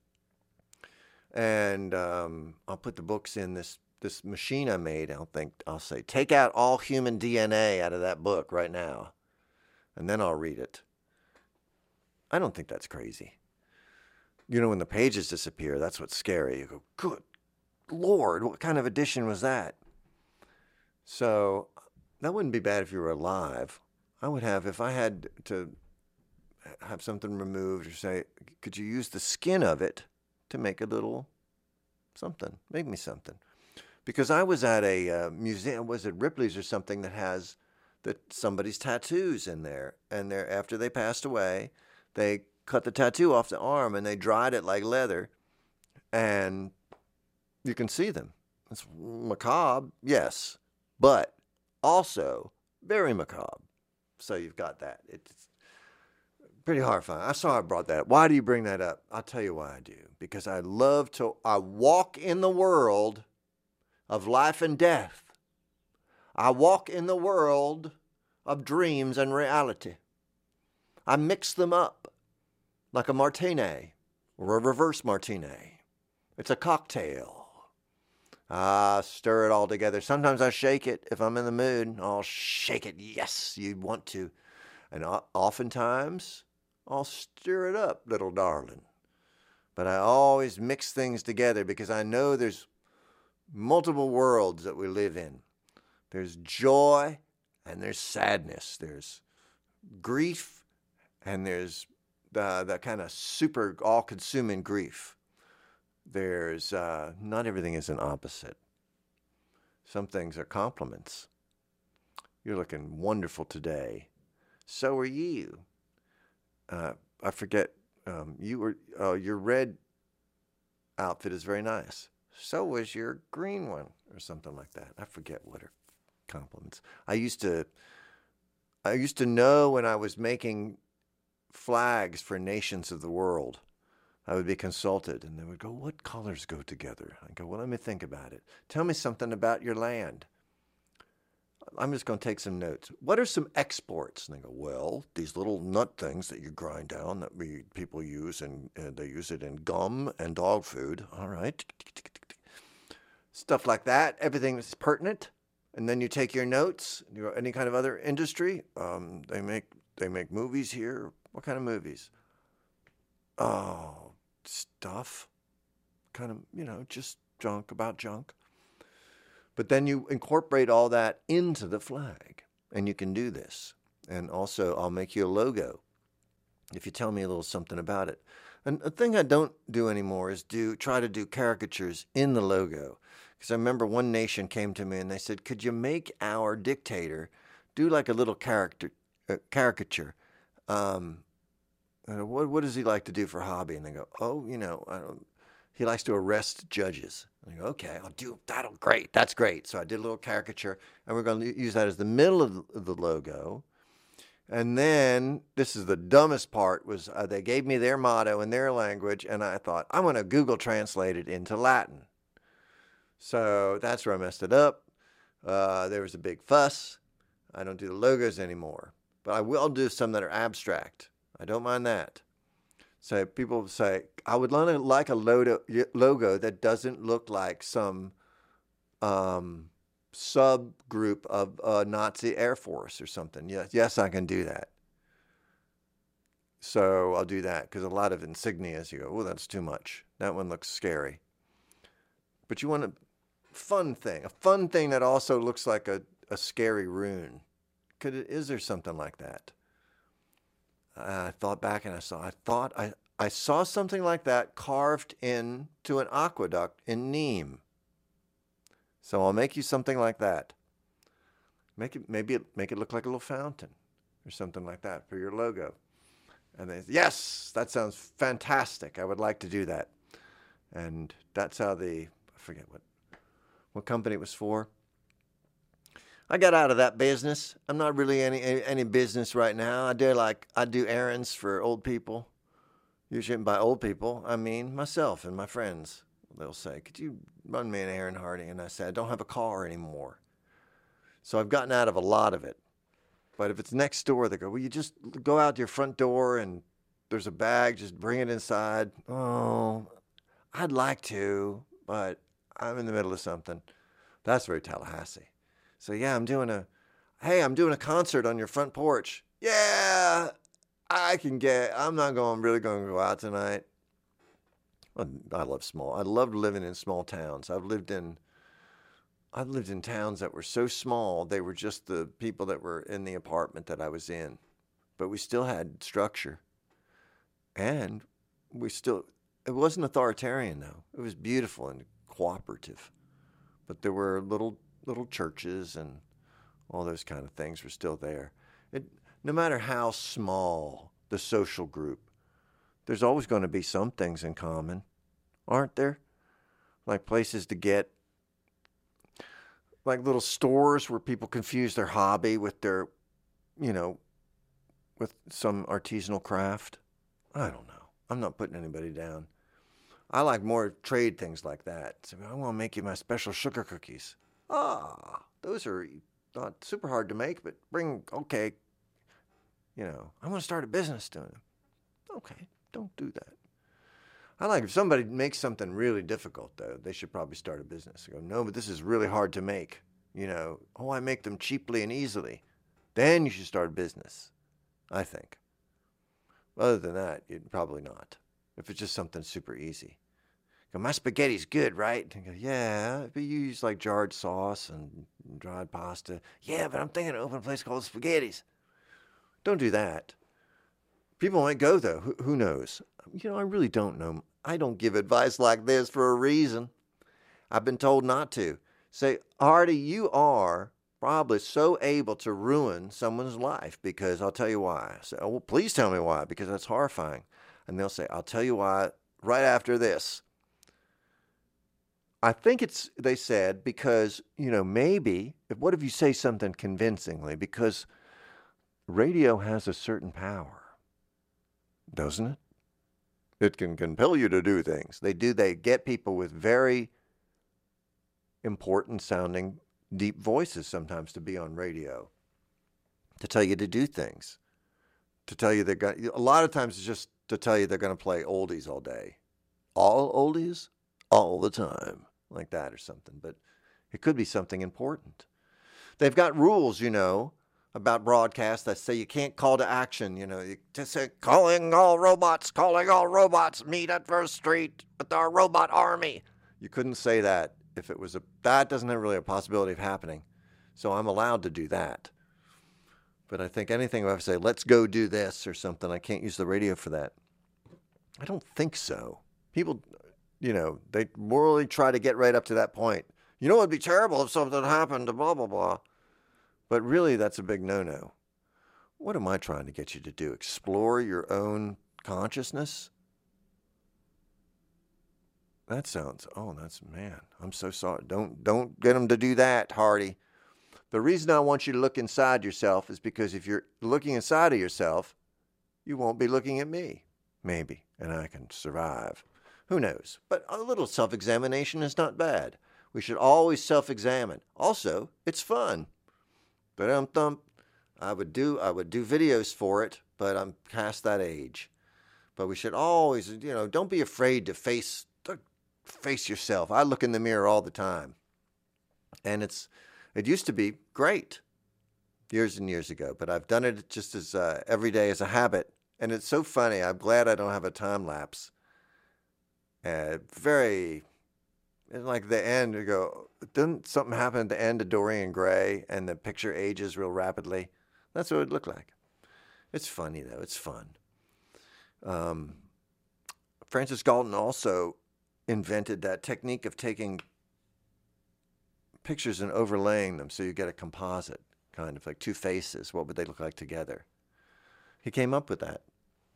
And um, I'll put the books in this, this machine I made. I'll think, I'll say, take out all human D N A out of that book right now. And then I'll read it. I don't think that's crazy. You know, when the pages disappear, that's what's scary. You go, good Lord, what kind of edition was that? So that wouldn't be bad if you were alive. I would have, if I had to have something removed, or say, could you use the skin of it to make a little something, make me something? Because I was at a uh, museum, was it Ripley's or something, that has that somebody's tattoos in there, and they're, after they passed away, they cut the tattoo off the arm and they dried it like leather, and you can see them. It's macabre, yes, but also Very macabre. So you've got that. It's pretty horrifying. I'm sorry I brought that up. Why do you bring that up? I'll tell you why I do. Because I love to, I walk in the world of life and death. I walk in the world of dreams and reality. I mix them up like a martini or a reverse martini. It's a cocktail. I stir it all together. Sometimes I shake it. If I'm in the mood, I'll shake it. Yes, you want to. And oftentimes, I'll stir it up, little darling. But I always mix things together because I know there's multiple worlds that we live in. There's joy and there's sadness. There's grief and there's the, the kind of super all-consuming grief. There's, uh, not everything is an opposite. Some things are compliments. You're looking wonderful today. So are you. Uh, I forget, um, you were, uh, your red outfit is very nice. So was your green one or something like that. I forget what are compliments. I used to, I used to know when I was making flags for nations of the world. I would be consulted, and they would go, what colors go together? I go, well, let me think about it. Tell me something about your land. I'm just going to take some notes. What are some exports? And they go, well, these little nut things that you grind down that we people use, and, and they use it in gum and dog food. All right. Stuff like that. Everything is pertinent. And then you take your notes. You know, any kind of other industry. Um, they make they make movies here. What kind of movies? Oh, stuff, kind of, you know, just junk about junk. But then you incorporate all that into the flag, and you can do this. And also, I'll make you a logo if you tell me a little something about it. And a thing I don't do anymore is do try to do caricatures in the logo. Because I remember one nation came to me and they said, could you make our dictator do like a little character uh, caricature? Um, What what does he like to do for a hobby? And they go, oh, you know, I don't, he likes to arrest judges. And I go, okay, I'll do that'll great. That's great. So I did a little caricature, and we're going to use that as the middle of the logo. And then this is the dumbest part was uh, they gave me their motto in their language, and I thought I'm going to Google translate it into Latin. So that's where I messed it up. Uh, there was a big fuss. I don't do the logos anymore, but I will do some that are abstract. I don't mind that. So people say, I would like a logo that doesn't look like some um, subgroup of uh, Nazi Air Force or something. Yes, yes, I can do that. So I'll do that because a lot of insignias, you go, oh, that's too much. That one looks scary. But you want a fun thing, a fun thing that also looks like a, a scary rune. Could it, is there something like that? I thought back and I saw, I thought I, I saw something like that carved into an aqueduct in Nîmes. So I'll make you something like that. Make it, maybe it, make it look like a little fountain or something like that for your logo. And they, yes, that sounds fantastic. I would like to do that. And that's how the, I forget what, what company it was for. I got out of that business. I'm not really any any business right now. I do like I do errands for old people. Usually by old people, I mean myself and my friends. They'll say, "Could you run me an errand, Hardy?" And I say, "I don't have a car anymore." So I've gotten out of a lot of it. But if it's next door, they go, "Well, you just go out to your front door and there's a bag, just bring it inside." Oh, I'd like to, but I'm in the middle of something. That's very Tallahassee. So yeah, I'm doing a, hey, I'm doing a concert on your front porch. Yeah, I can get, I'm not going, really going to go out tonight. I love small, I loved living in small towns. I've lived in, I've lived in towns that were so small, they were just the people that were in the apartment that I was in. But we still had structure. And we still, it wasn't authoritarian though. It was beautiful and cooperative. But there were little little churches and all those kind of things were still there. It, no matter how small the social group, there's always going to be some things in common, aren't there? Like places to get like little stores where people confuse their hobby with their, you know, with some artisanal craft. I don't know. I'm not putting anybody down. I like more trade things like that. So I want to make you my special sugar cookies. Ah, those are not super hard to make, but bring, okay, you know, I want to start a business doing them. Okay, don't do that. I like if somebody makes something really difficult, though, they should probably start a business. I go, no, but this is really hard to make. You know, oh, I make them cheaply and easily. Then you should start a business, I think. Other than that, you'd probably not. If it's just something super easy. Go, my spaghetti's good, right? And I go, yeah, but you use like jarred sauce and dried pasta. Yeah, but I'm thinking of open a place called Spaghetti's. Don't do that. People might go, though. Who, who knows? You know, I really don't know. I don't give advice like this for a reason. I've been told not to. Say, Hardy, you are probably so able to ruin someone's life because I'll tell you why. I say, oh, well, please tell me why, because that's horrifying. And they'll say, I'll tell you why right after this. I think it's, they said, because, you know, maybe, if, what if you say something convincingly? Because radio has a certain power, doesn't it? It can compel you to do things. They do, they get people with very important sounding, deep voices sometimes to be on radio, to tell you to do things, to tell you they're going, a lot of times it's just to tell you they're going to play oldies all day. All oldies? All the time. Like that or something. But it could be something important. They've got rules, you know, about broadcast that say you can't call to action. You know, you just say, calling all robots, calling all robots, meet at First Street with our robot army. You couldn't say that if it was a, that doesn't have really a possibility of happening. So I'm allowed to do that. But I think anything if I say, let's go do this or something, I can't use the radio for that. I don't think so. People, you know, they morally try to get right up to that point. You know, it'd be terrible if something happened to blah, blah, blah. But really, that's a big no-no. What am I trying to get you to do? Explore your own consciousness? That sounds, oh, that's, man, I'm so sorry. Don't, don't get them to do that, Hardy. The reason I want you to look inside yourself is because if you're looking inside of yourself, you won't be looking at me, maybe, and I can survive. Who knows? But a little self-examination is not bad. We should always self-examine. Also, it's fun. But um thump, I would do I would do videos for it, but I'm past that age. But we should always, you know, don't be afraid to face face yourself. I look in the mirror all the time, and it's it used to be great years and years ago, but I've done it just as uh, every day as a habit, and it's so funny. I'm glad I don't have a time lapse. Uh, very. And like the end, you go, didn't something happen at the end of Dorian Gray and the picture ages real rapidly? That's what it would look like. It's funny, though. It's fun. Um, Francis Galton also invented that technique of taking pictures and overlaying them so you get a composite, kind of like two faces. What would they look like together? He came up with that.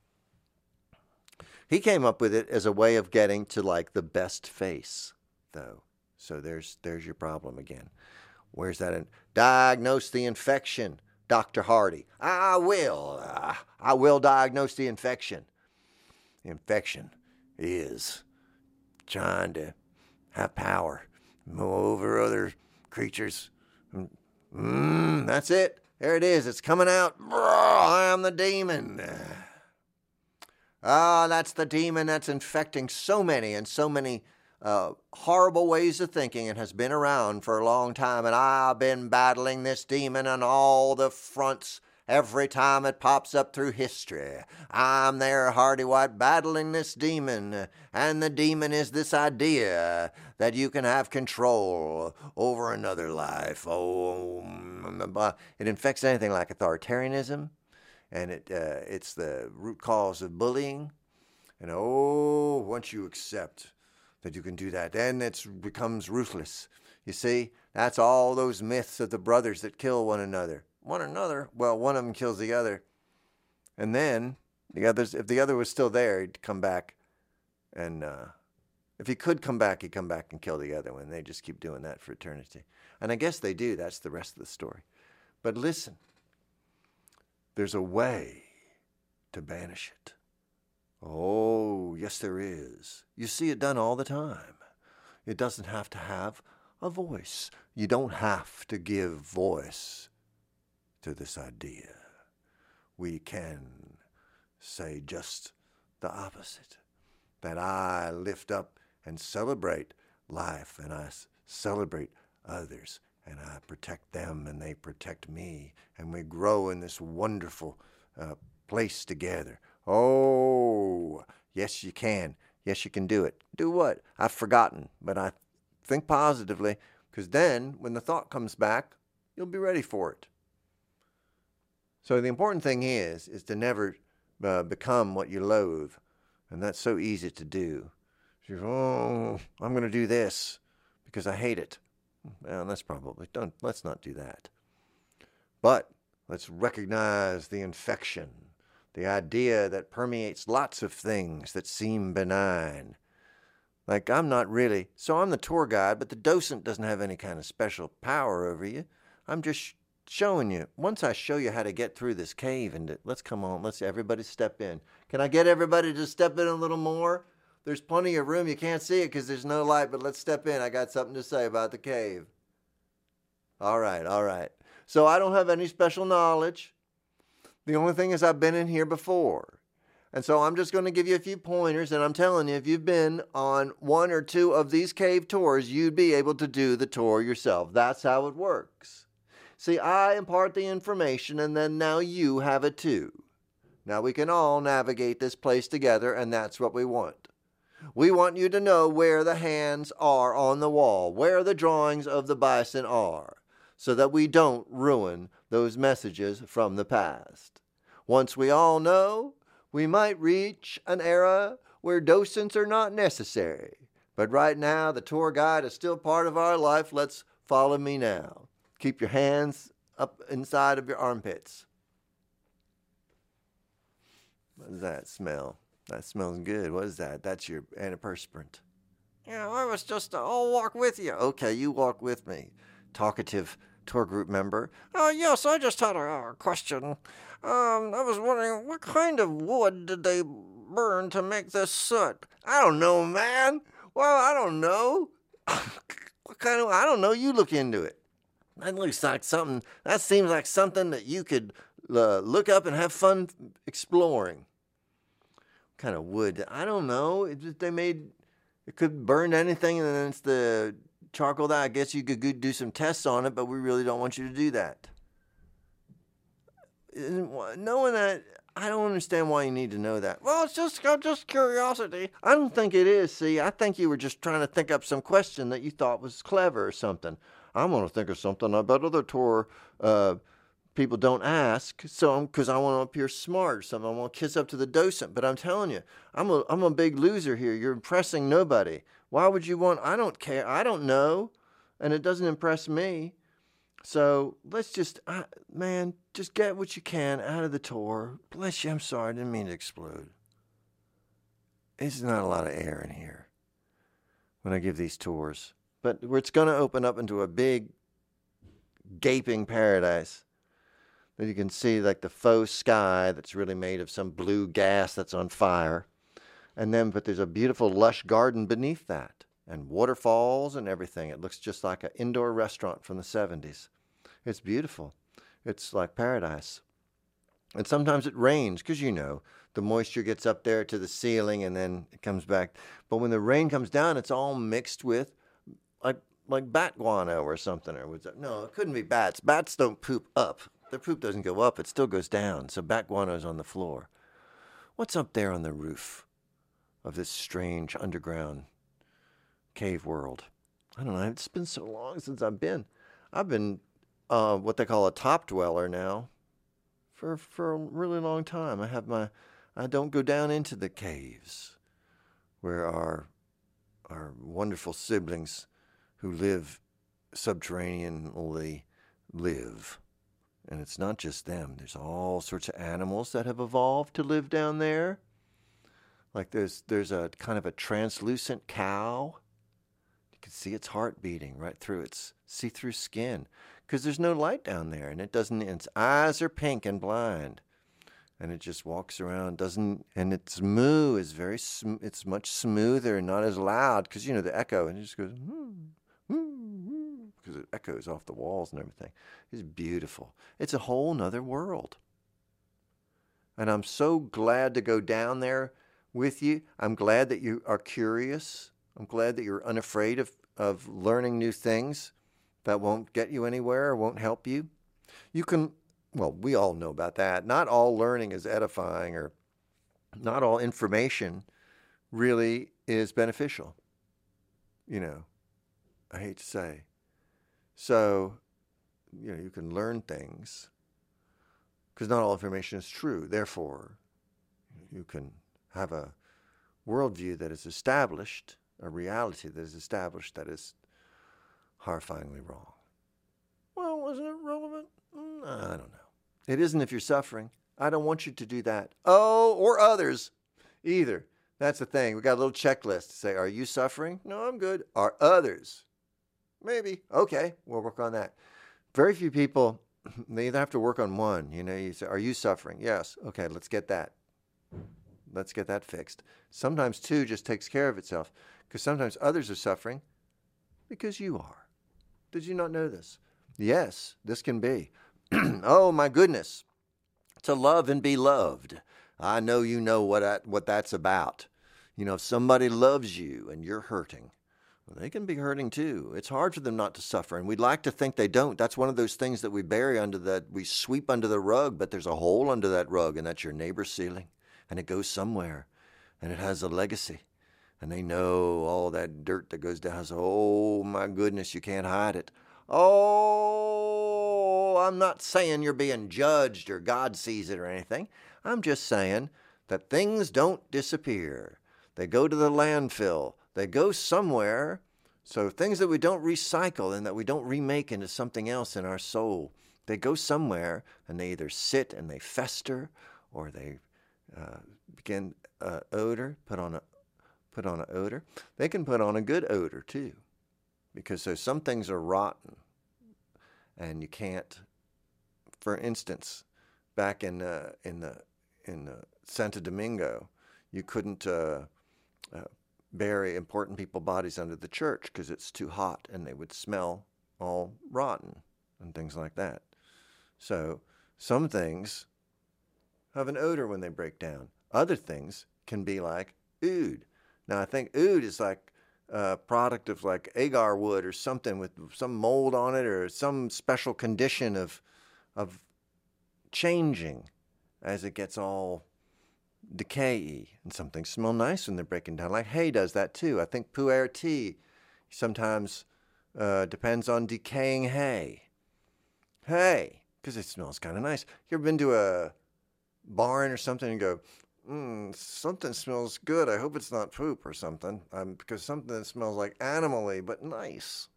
He came up with it as a way of getting to like the best face. Though. So there's there's your problem again. Where's that in? Diagnose the infection, Doctor Hardy. I will. Uh, I will diagnose the infection. The infection is trying to have power over other creatures. Mm, that's it. There it is. It's coming out. I am the demon. Ah, that's the demon that's infecting so many and so many Uh, horrible ways of thinking and has been around for a long time, and I've been battling this demon on all the fronts every time it pops up through history. I'm there, Hardy White, battling this demon, and the demon is this idea that you can have control over another life. Oh, it infects anything like authoritarianism, and it uh, it's the root cause of bullying, and oh, once you accept that you can do that, then it becomes ruthless. You see, that's all those myths of the brothers that kill one another. One another? Well, one of them kills the other. And then, the others, if the other was still there, he'd come back and uh, If he could come back, he'd come back and kill the other one. They just keep doing that for eternity. And I guess they do. That's the rest of the story. But listen, there's a way to banish it. Oh, yes, there is. You see it done all the time. It doesn't have to have a voice. You don't have to give voice to this idea. We can say just the opposite. That I lift up and celebrate life, and I celebrate others, and I protect them, and they protect me, and we grow in this wonderful uh, place together. Oh, yes, you can. Yes, you can do it. Do what? I've forgotten, but I think positively, because then when the thought comes back, you'll be ready for it. So the important thing is, is to never uh, become what you loathe. And that's so easy to do. You're, oh, I'm going to do this because I hate it. Well, that's probably, don't, let's not do that. But let's recognize the infection, the idea that permeates lots of things that seem benign. Like, I'm not really, so I'm the tour guide, but the docent doesn't have any kind of special power over you. I'm just showing you. Once I show you how to get through this cave, and let's come on, let's everybody step in. Can I get everybody to step in a little more? There's plenty of room. You can't see it because there's no light, but let's step in. I got something to say about the cave. All right, all right. So I don't have any special knowledge. The only thing is I've been in here before. And so I'm just going to give you a few pointers, and I'm telling you, if you've been on one or two of these cave tours, you'd be able to do the tour yourself. That's how it works. See, I impart the information, and then now you have it too. Now we can all navigate this place together, and that's what we want. We want you to know where the hands are on the wall, where the drawings of the bison are, so that we don't ruin those messages from the past. Once we all know, we might reach an era where docents are not necessary. But right now, the tour guide is still part of our life. Let's follow me now. Keep your hands up inside of your armpits. What does that smell? That smells good. What is that? That's your antiperspirant. Yeah, I was just, uh, I'll walk with you. Okay, you walk with me. Talkative tour group member. Oh, uh, yes, I just had a uh, question. Um, I was wondering, what kind of wood did they burn to make this soot? I don't know, man. Well, I don't know. What kind of, I don't know. You look into it. That looks like something, that seems like something that you could uh, look up and have fun exploring. What kind of wood? I don't know. It just, they made, it could burn anything, and then it's the charcoal that I guess you could go do some tests on it, but we really don't want you to do that. Knowing that, I don't understand why you need to know that. Well, it's just, just curiosity. I don't think it is, see. I think you were just trying to think up some question that you thought was clever or something. I'm going to think of something I bet other tour uh, people don't ask, so because I want to appear smart or something. I want to kiss up to the docent. But I'm telling you, I'm a, I'm a big loser here. You're impressing nobody. Why would you want, I don't care. I don't know, and it doesn't impress me. So let's just, uh, man, just get what you can out of the tour. Bless you, I'm sorry, I didn't mean to explode. There's not a lot of air in here when I give these tours. But it's going to open up into a big, gaping paradise that you can see, like the faux sky that's really made of some blue gas that's on fire. And then, but there's a beautiful, lush garden beneath that, and waterfalls and everything. It looks just like an indoor restaurant from the seventies. It's beautiful. It's like paradise. And sometimes it rains, because, you know, the moisture gets up there to the ceiling and then it comes back. But when the rain comes down, it's all mixed with like like bat guano or something. Or was that? No, it couldn't be bats. Bats don't poop up. Their poop doesn't go up. It still goes down. So bat guano is on the floor. What's up there on the roof of this strange underground cave world? I don't know. It's been so long since I've been. I've been uh, what they call a top dweller now for for a really long time. I have my. I don't go down into the caves where our our wonderful siblings who live subterraneanly live. And it's not just them. There's all sorts of animals that have evolved to live down there. Like there's there's a kind of a translucent cow. You can see its heart beating right through its see-through skin because there's no light down there, and it doesn't. Its eyes are pink and blind, and it just walks around. Doesn't and its moo is very. Sm- it's much smoother and not as loud because you know the echo, and it just goes because it echoes off the walls and everything. It's beautiful. It's a whole nother world, and I'm so glad to go down there with you. I'm glad that you are curious. I'm glad that you're unafraid of, of learning new things that won't get you anywhere or won't help you. You can, well, we all know about that. Not all learning is edifying, or not all information really is beneficial. You know, I hate to say. So, you know, you can learn things because not all information is true. Therefore, you can have a worldview that is established, a reality that is established that is horrifyingly wrong. Well, wasn't it relevant? I don't know. It isn't if you're suffering. I don't want you to do that. Oh, or others either. That's the thing. We got a little checklist to say, are you suffering? No, I'm good. Are others? Maybe. Okay, we'll work on that. Very few people, they either have to work on one. You know, you say, are you suffering? Yes. Okay, let's get that. Let's get that fixed. Sometimes two just takes care of itself because sometimes others are suffering because you are. Did you not know this? Yes, this can be. Oh, my goodness. To love and be loved. I know you know what I, what that's about. You know, if somebody loves you and you're hurting, well, they can be hurting too. It's hard for them not to suffer, and we'd like to think they don't. That's one of those things that we bury under the, we sweep under the rug, but there's a hole under that rug, and that's your neighbor's ceiling. And it goes somewhere, and it has a legacy. And they know all that dirt that goes down. So, oh, my goodness, you can't hide it. Oh, I'm not saying you're being judged or God sees it or anything. I'm just saying that things don't disappear. They go to the landfill. They go somewhere. So things that we don't recycle and that we don't remake into something else in our soul, they go somewhere, and they either sit and they fester, or they Uh, begin uh, odor, put on a put on an odor. They can put on a good odor too, because so some things are rotten, and you can't. For instance, back in uh, in the in uh, Santo Domingo, you couldn't uh, uh, bury important people's bodies under the church because it's too hot, and they would smell all rotten and things like that. So some things have an odor when they break down. Other things can be like oud. Now, I think oud is like a product of like agar wood or something with some mold on it or some special condition of of changing as it gets all decay-y. And some things smell nice when they're breaking down. Like hay does that too. I think pu'er tea sometimes uh, depends on decaying hay. Hay, because it smells kind of nice. You ever been to a barn or something and go, mm, something smells good. I hope it's not poop or something. Um, because something that smells like animal-y but nice.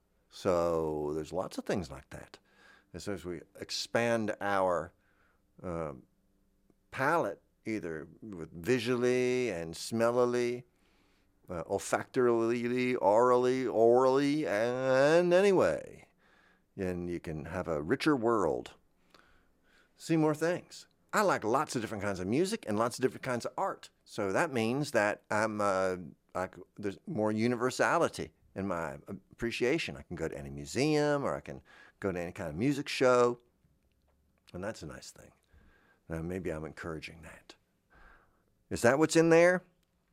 So there's lots of things like that. And so as we expand our uh, palate, either with visually and smellily, uh, olfactorily, orally, orally, and anyway, then you can have a richer world. See more things. I like lots of different kinds of music and lots of different kinds of art. So that means that I'm uh, I, there's more universality in my appreciation. I can go to any museum, or I can go to any kind of music show, and that's a nice thing. Now, maybe I'm encouraging that. Is that what's in there?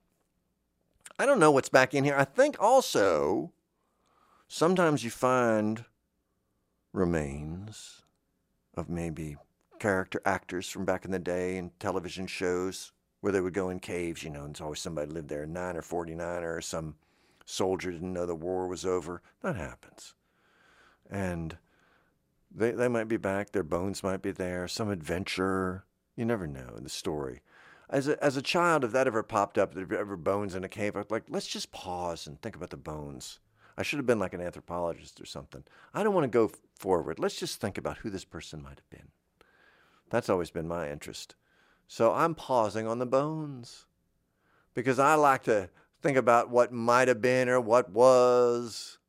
I don't know what's back in here. I think also sometimes you find remains of maybe character actors from back in the day in television shows where they would go in caves, you know, and it's always somebody lived there, nine or forty-nine, or some soldier didn't know the war was over. That happens. And they they might be back, their bones might be there, some adventurer. You never know in the story. As a, as a child, if that ever popped up, there were ever bones in a cave, I was like, let's just pause and think about the bones. I should have been like an anthropologist or something. I don't want to go forward. Let's just think about who this person might have been. That's always been my interest. So I'm pausing on the bones. because I like to think about what might have been or what was.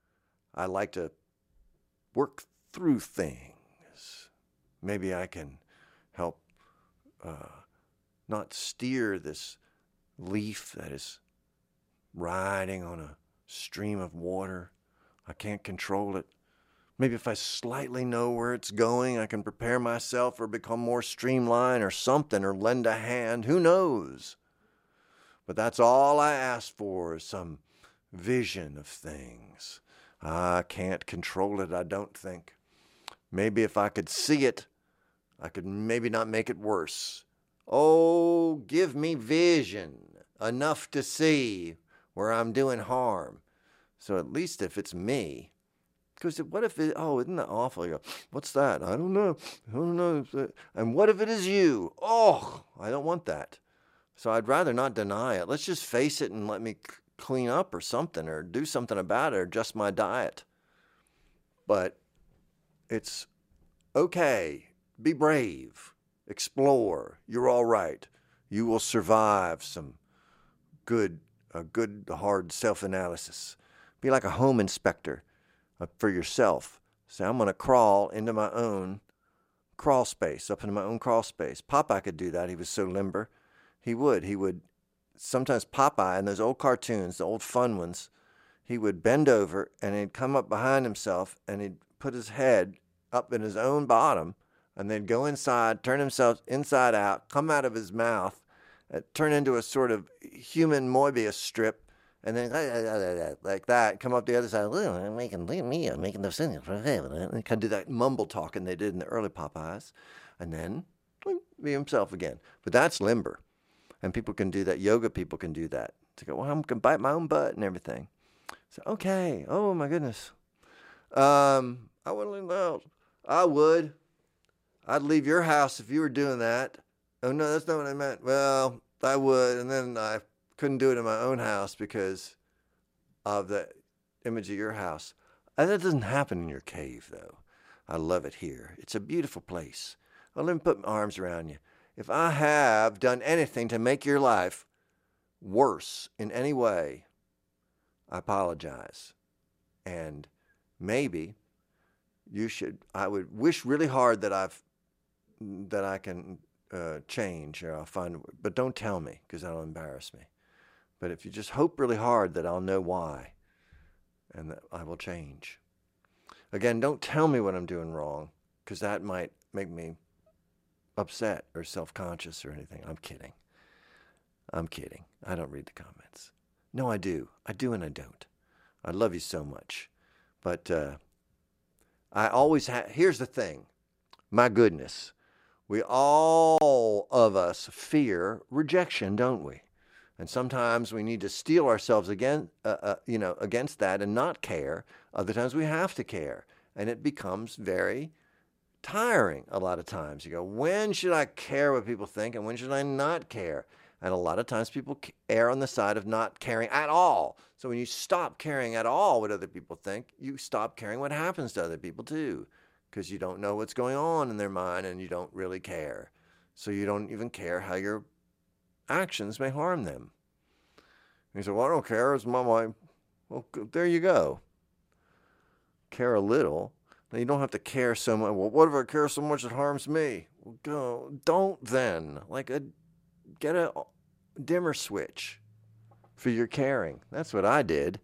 I like to work through things. Maybe I can help uh, not steer this leaf that is riding on a stream of water. I can't control it. Maybe if I slightly know where it's going, I can prepare myself or become more streamlined or something, or lend a hand. Who knows? But that's all I ask for, is some vision of things. I can't control it, I don't think. Maybe if I could see it, I could maybe not make it worse. Oh, give me vision, enough to see where I'm doing harm. So at least if it's me. Because what if it, oh, isn't that awful? You go, what's that? I don't know. I don't know. And what if it is you? Oh, I don't want that. So I'd rather not deny it. Let's just face it and let me c- clean up or something, or do something about it, or adjust my diet. But it's okay. Be brave. Explore. You're all right. You will survive some good, a good, hard self-analysis. Be like a home inspector for yourself. Say, I'm going to crawl into my own crawl space, up into my own crawl space. Popeye could do that. He was so limber. He would. He would. Sometimes Popeye, in those old cartoons, the old fun ones, he would bend over and he'd come up behind himself and he'd put his head up in his own bottom and then go inside, turn himself inside out, come out of his mouth, uh, turn into a sort of human Mobius strip, and then like that, come up the other side. I'm making me, I'm making those things. And kind of do that mumble talking they did in the early Popeyes, and then be himself again. But that's limber, and people can do that. Yoga people can do that. To go, well, I'm gonna bite my own butt and everything. So okay, oh my goodness, um, I wouldn't leave the house. I would. I'd leave your house if you were doing that. Oh no, that's not what I meant. Well, I would, and then I couldn't do it in my own house because of the image of your house. And that doesn't happen in your cave, though. I love it here. It's a beautiful place. Well, let me put my arms around you. If I have done anything to make your life worse in any way, I apologize. And maybe you should, I would wish really hard that I've, that I can uh, change, or I'll find, but don't tell me because that'll embarrass me. But if you just hope really hard that I'll know why and that I will change. Again, don't tell me what I'm doing wrong, because that might make me upset or self-conscious or anything. I'm kidding. I'm kidding. I don't read the comments. No, I do. I do and I don't. I love you so much. But uh, I always have, here's the thing. My goodness. We all of us fear rejection, don't we? And sometimes we need to steel ourselves again, uh, uh, you know, against that and not care. Other times we have to care. And it becomes very tiring a lot of times. You go, when should I care what people think and when should I not care? And a lot of times people err on the side of not caring at all. So when you stop caring at all what other people think, you stop caring what happens to other people too, because you don't know what's going on in their mind and you don't really care. So you don't even care how your actions may harm them. And you say, well, I don't care. It's my mind. Well, there you go. Care a little. Now, you don't have to care so much. Well, what if I care so much it harms me? Well, go. Don't then. Like, a, get a dimmer switch for your caring. That's what I did.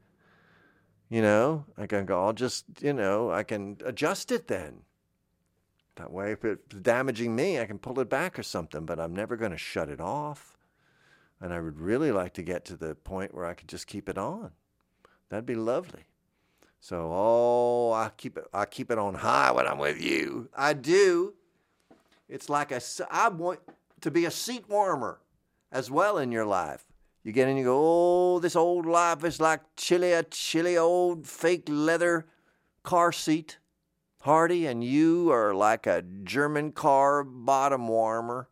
You know, I can go, I'll just, you know, I can adjust it then. That way, if it's damaging me, I can pull it back or something, but I'm never going to shut it off. And I would really like to get to the point where I could just keep it on. That'd be lovely. So, oh, I keep it, I keep it on high when I'm with you. I do. It's like a, I want to be a seat warmer as well in your life. You get in and you go, oh, this old life is like chilly, a chilly old fake leather car seat. Hardy, and you are like a German car bottom warmer.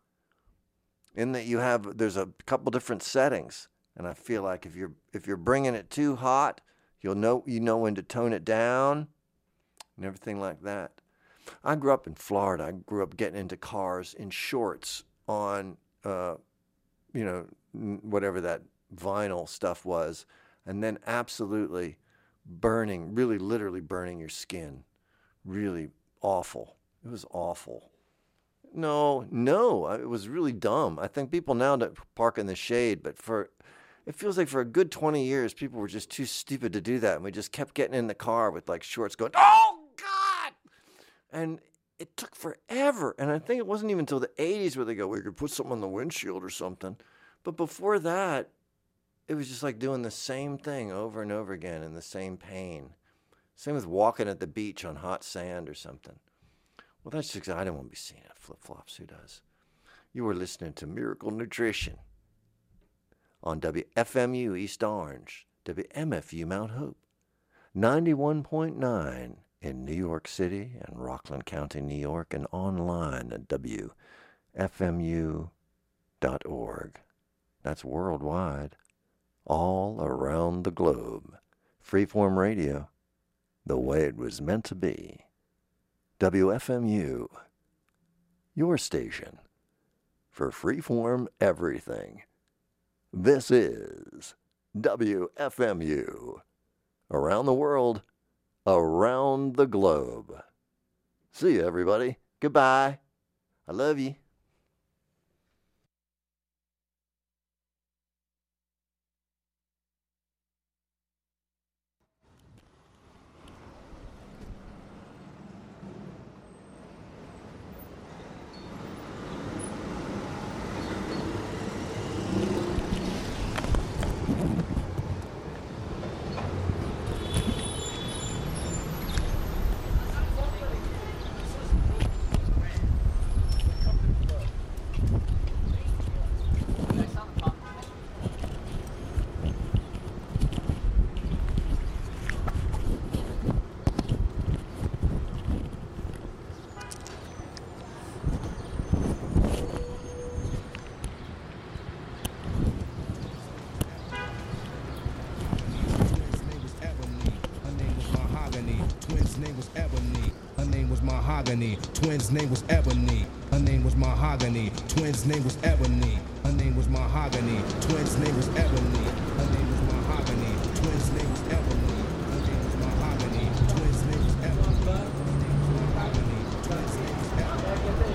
In that you have, there's a couple different settings, and I feel like if you're if you're bringing it too hot, you'll know you know when to tone it down, and everything like that. I grew up in Florida. I grew up getting into cars in shorts on uh, you know, whatever that vinyl stuff was, and then absolutely burning, really literally burning your skin. Really awful. It was awful. No, no, it was really dumb. I think people now that park in the shade, but for, it feels like for a good twenty years, people were just too stupid to do that. And we just kept getting in the car with like shorts going, oh God! And it took forever. And I think it wasn't even until the eighties where they go, we could put something on the windshield or something. But before that, it was just like doing the same thing over and over again in the same pain. Same with walking at the beach on hot sand or something. Well, that's just, I don't want to be seen in flip-flops. Who does? You were listening to Miracle Nutrition on W F M U East Orange, W M F U Mount Hope, ninety-one point nine in New York City and Rockland County, New York, and online at W F M U dot org. That's worldwide, all around the globe. Freeform radio, the way it was meant to be. W F M U, your station for freeform everything. This is W F M U, around the world, around the globe. See you, everybody. Goodbye. I love you. Twins' name was Ebony. Her name was Mahogany. Twins' name was Ebony. Her name was Mahogany. Twins' name was Ebony. Her name was Mahogany. Twins' name was Ebony. Her name was Mahogany. Twins' name was Ebony. Mahogany. Twins' name was Ebony.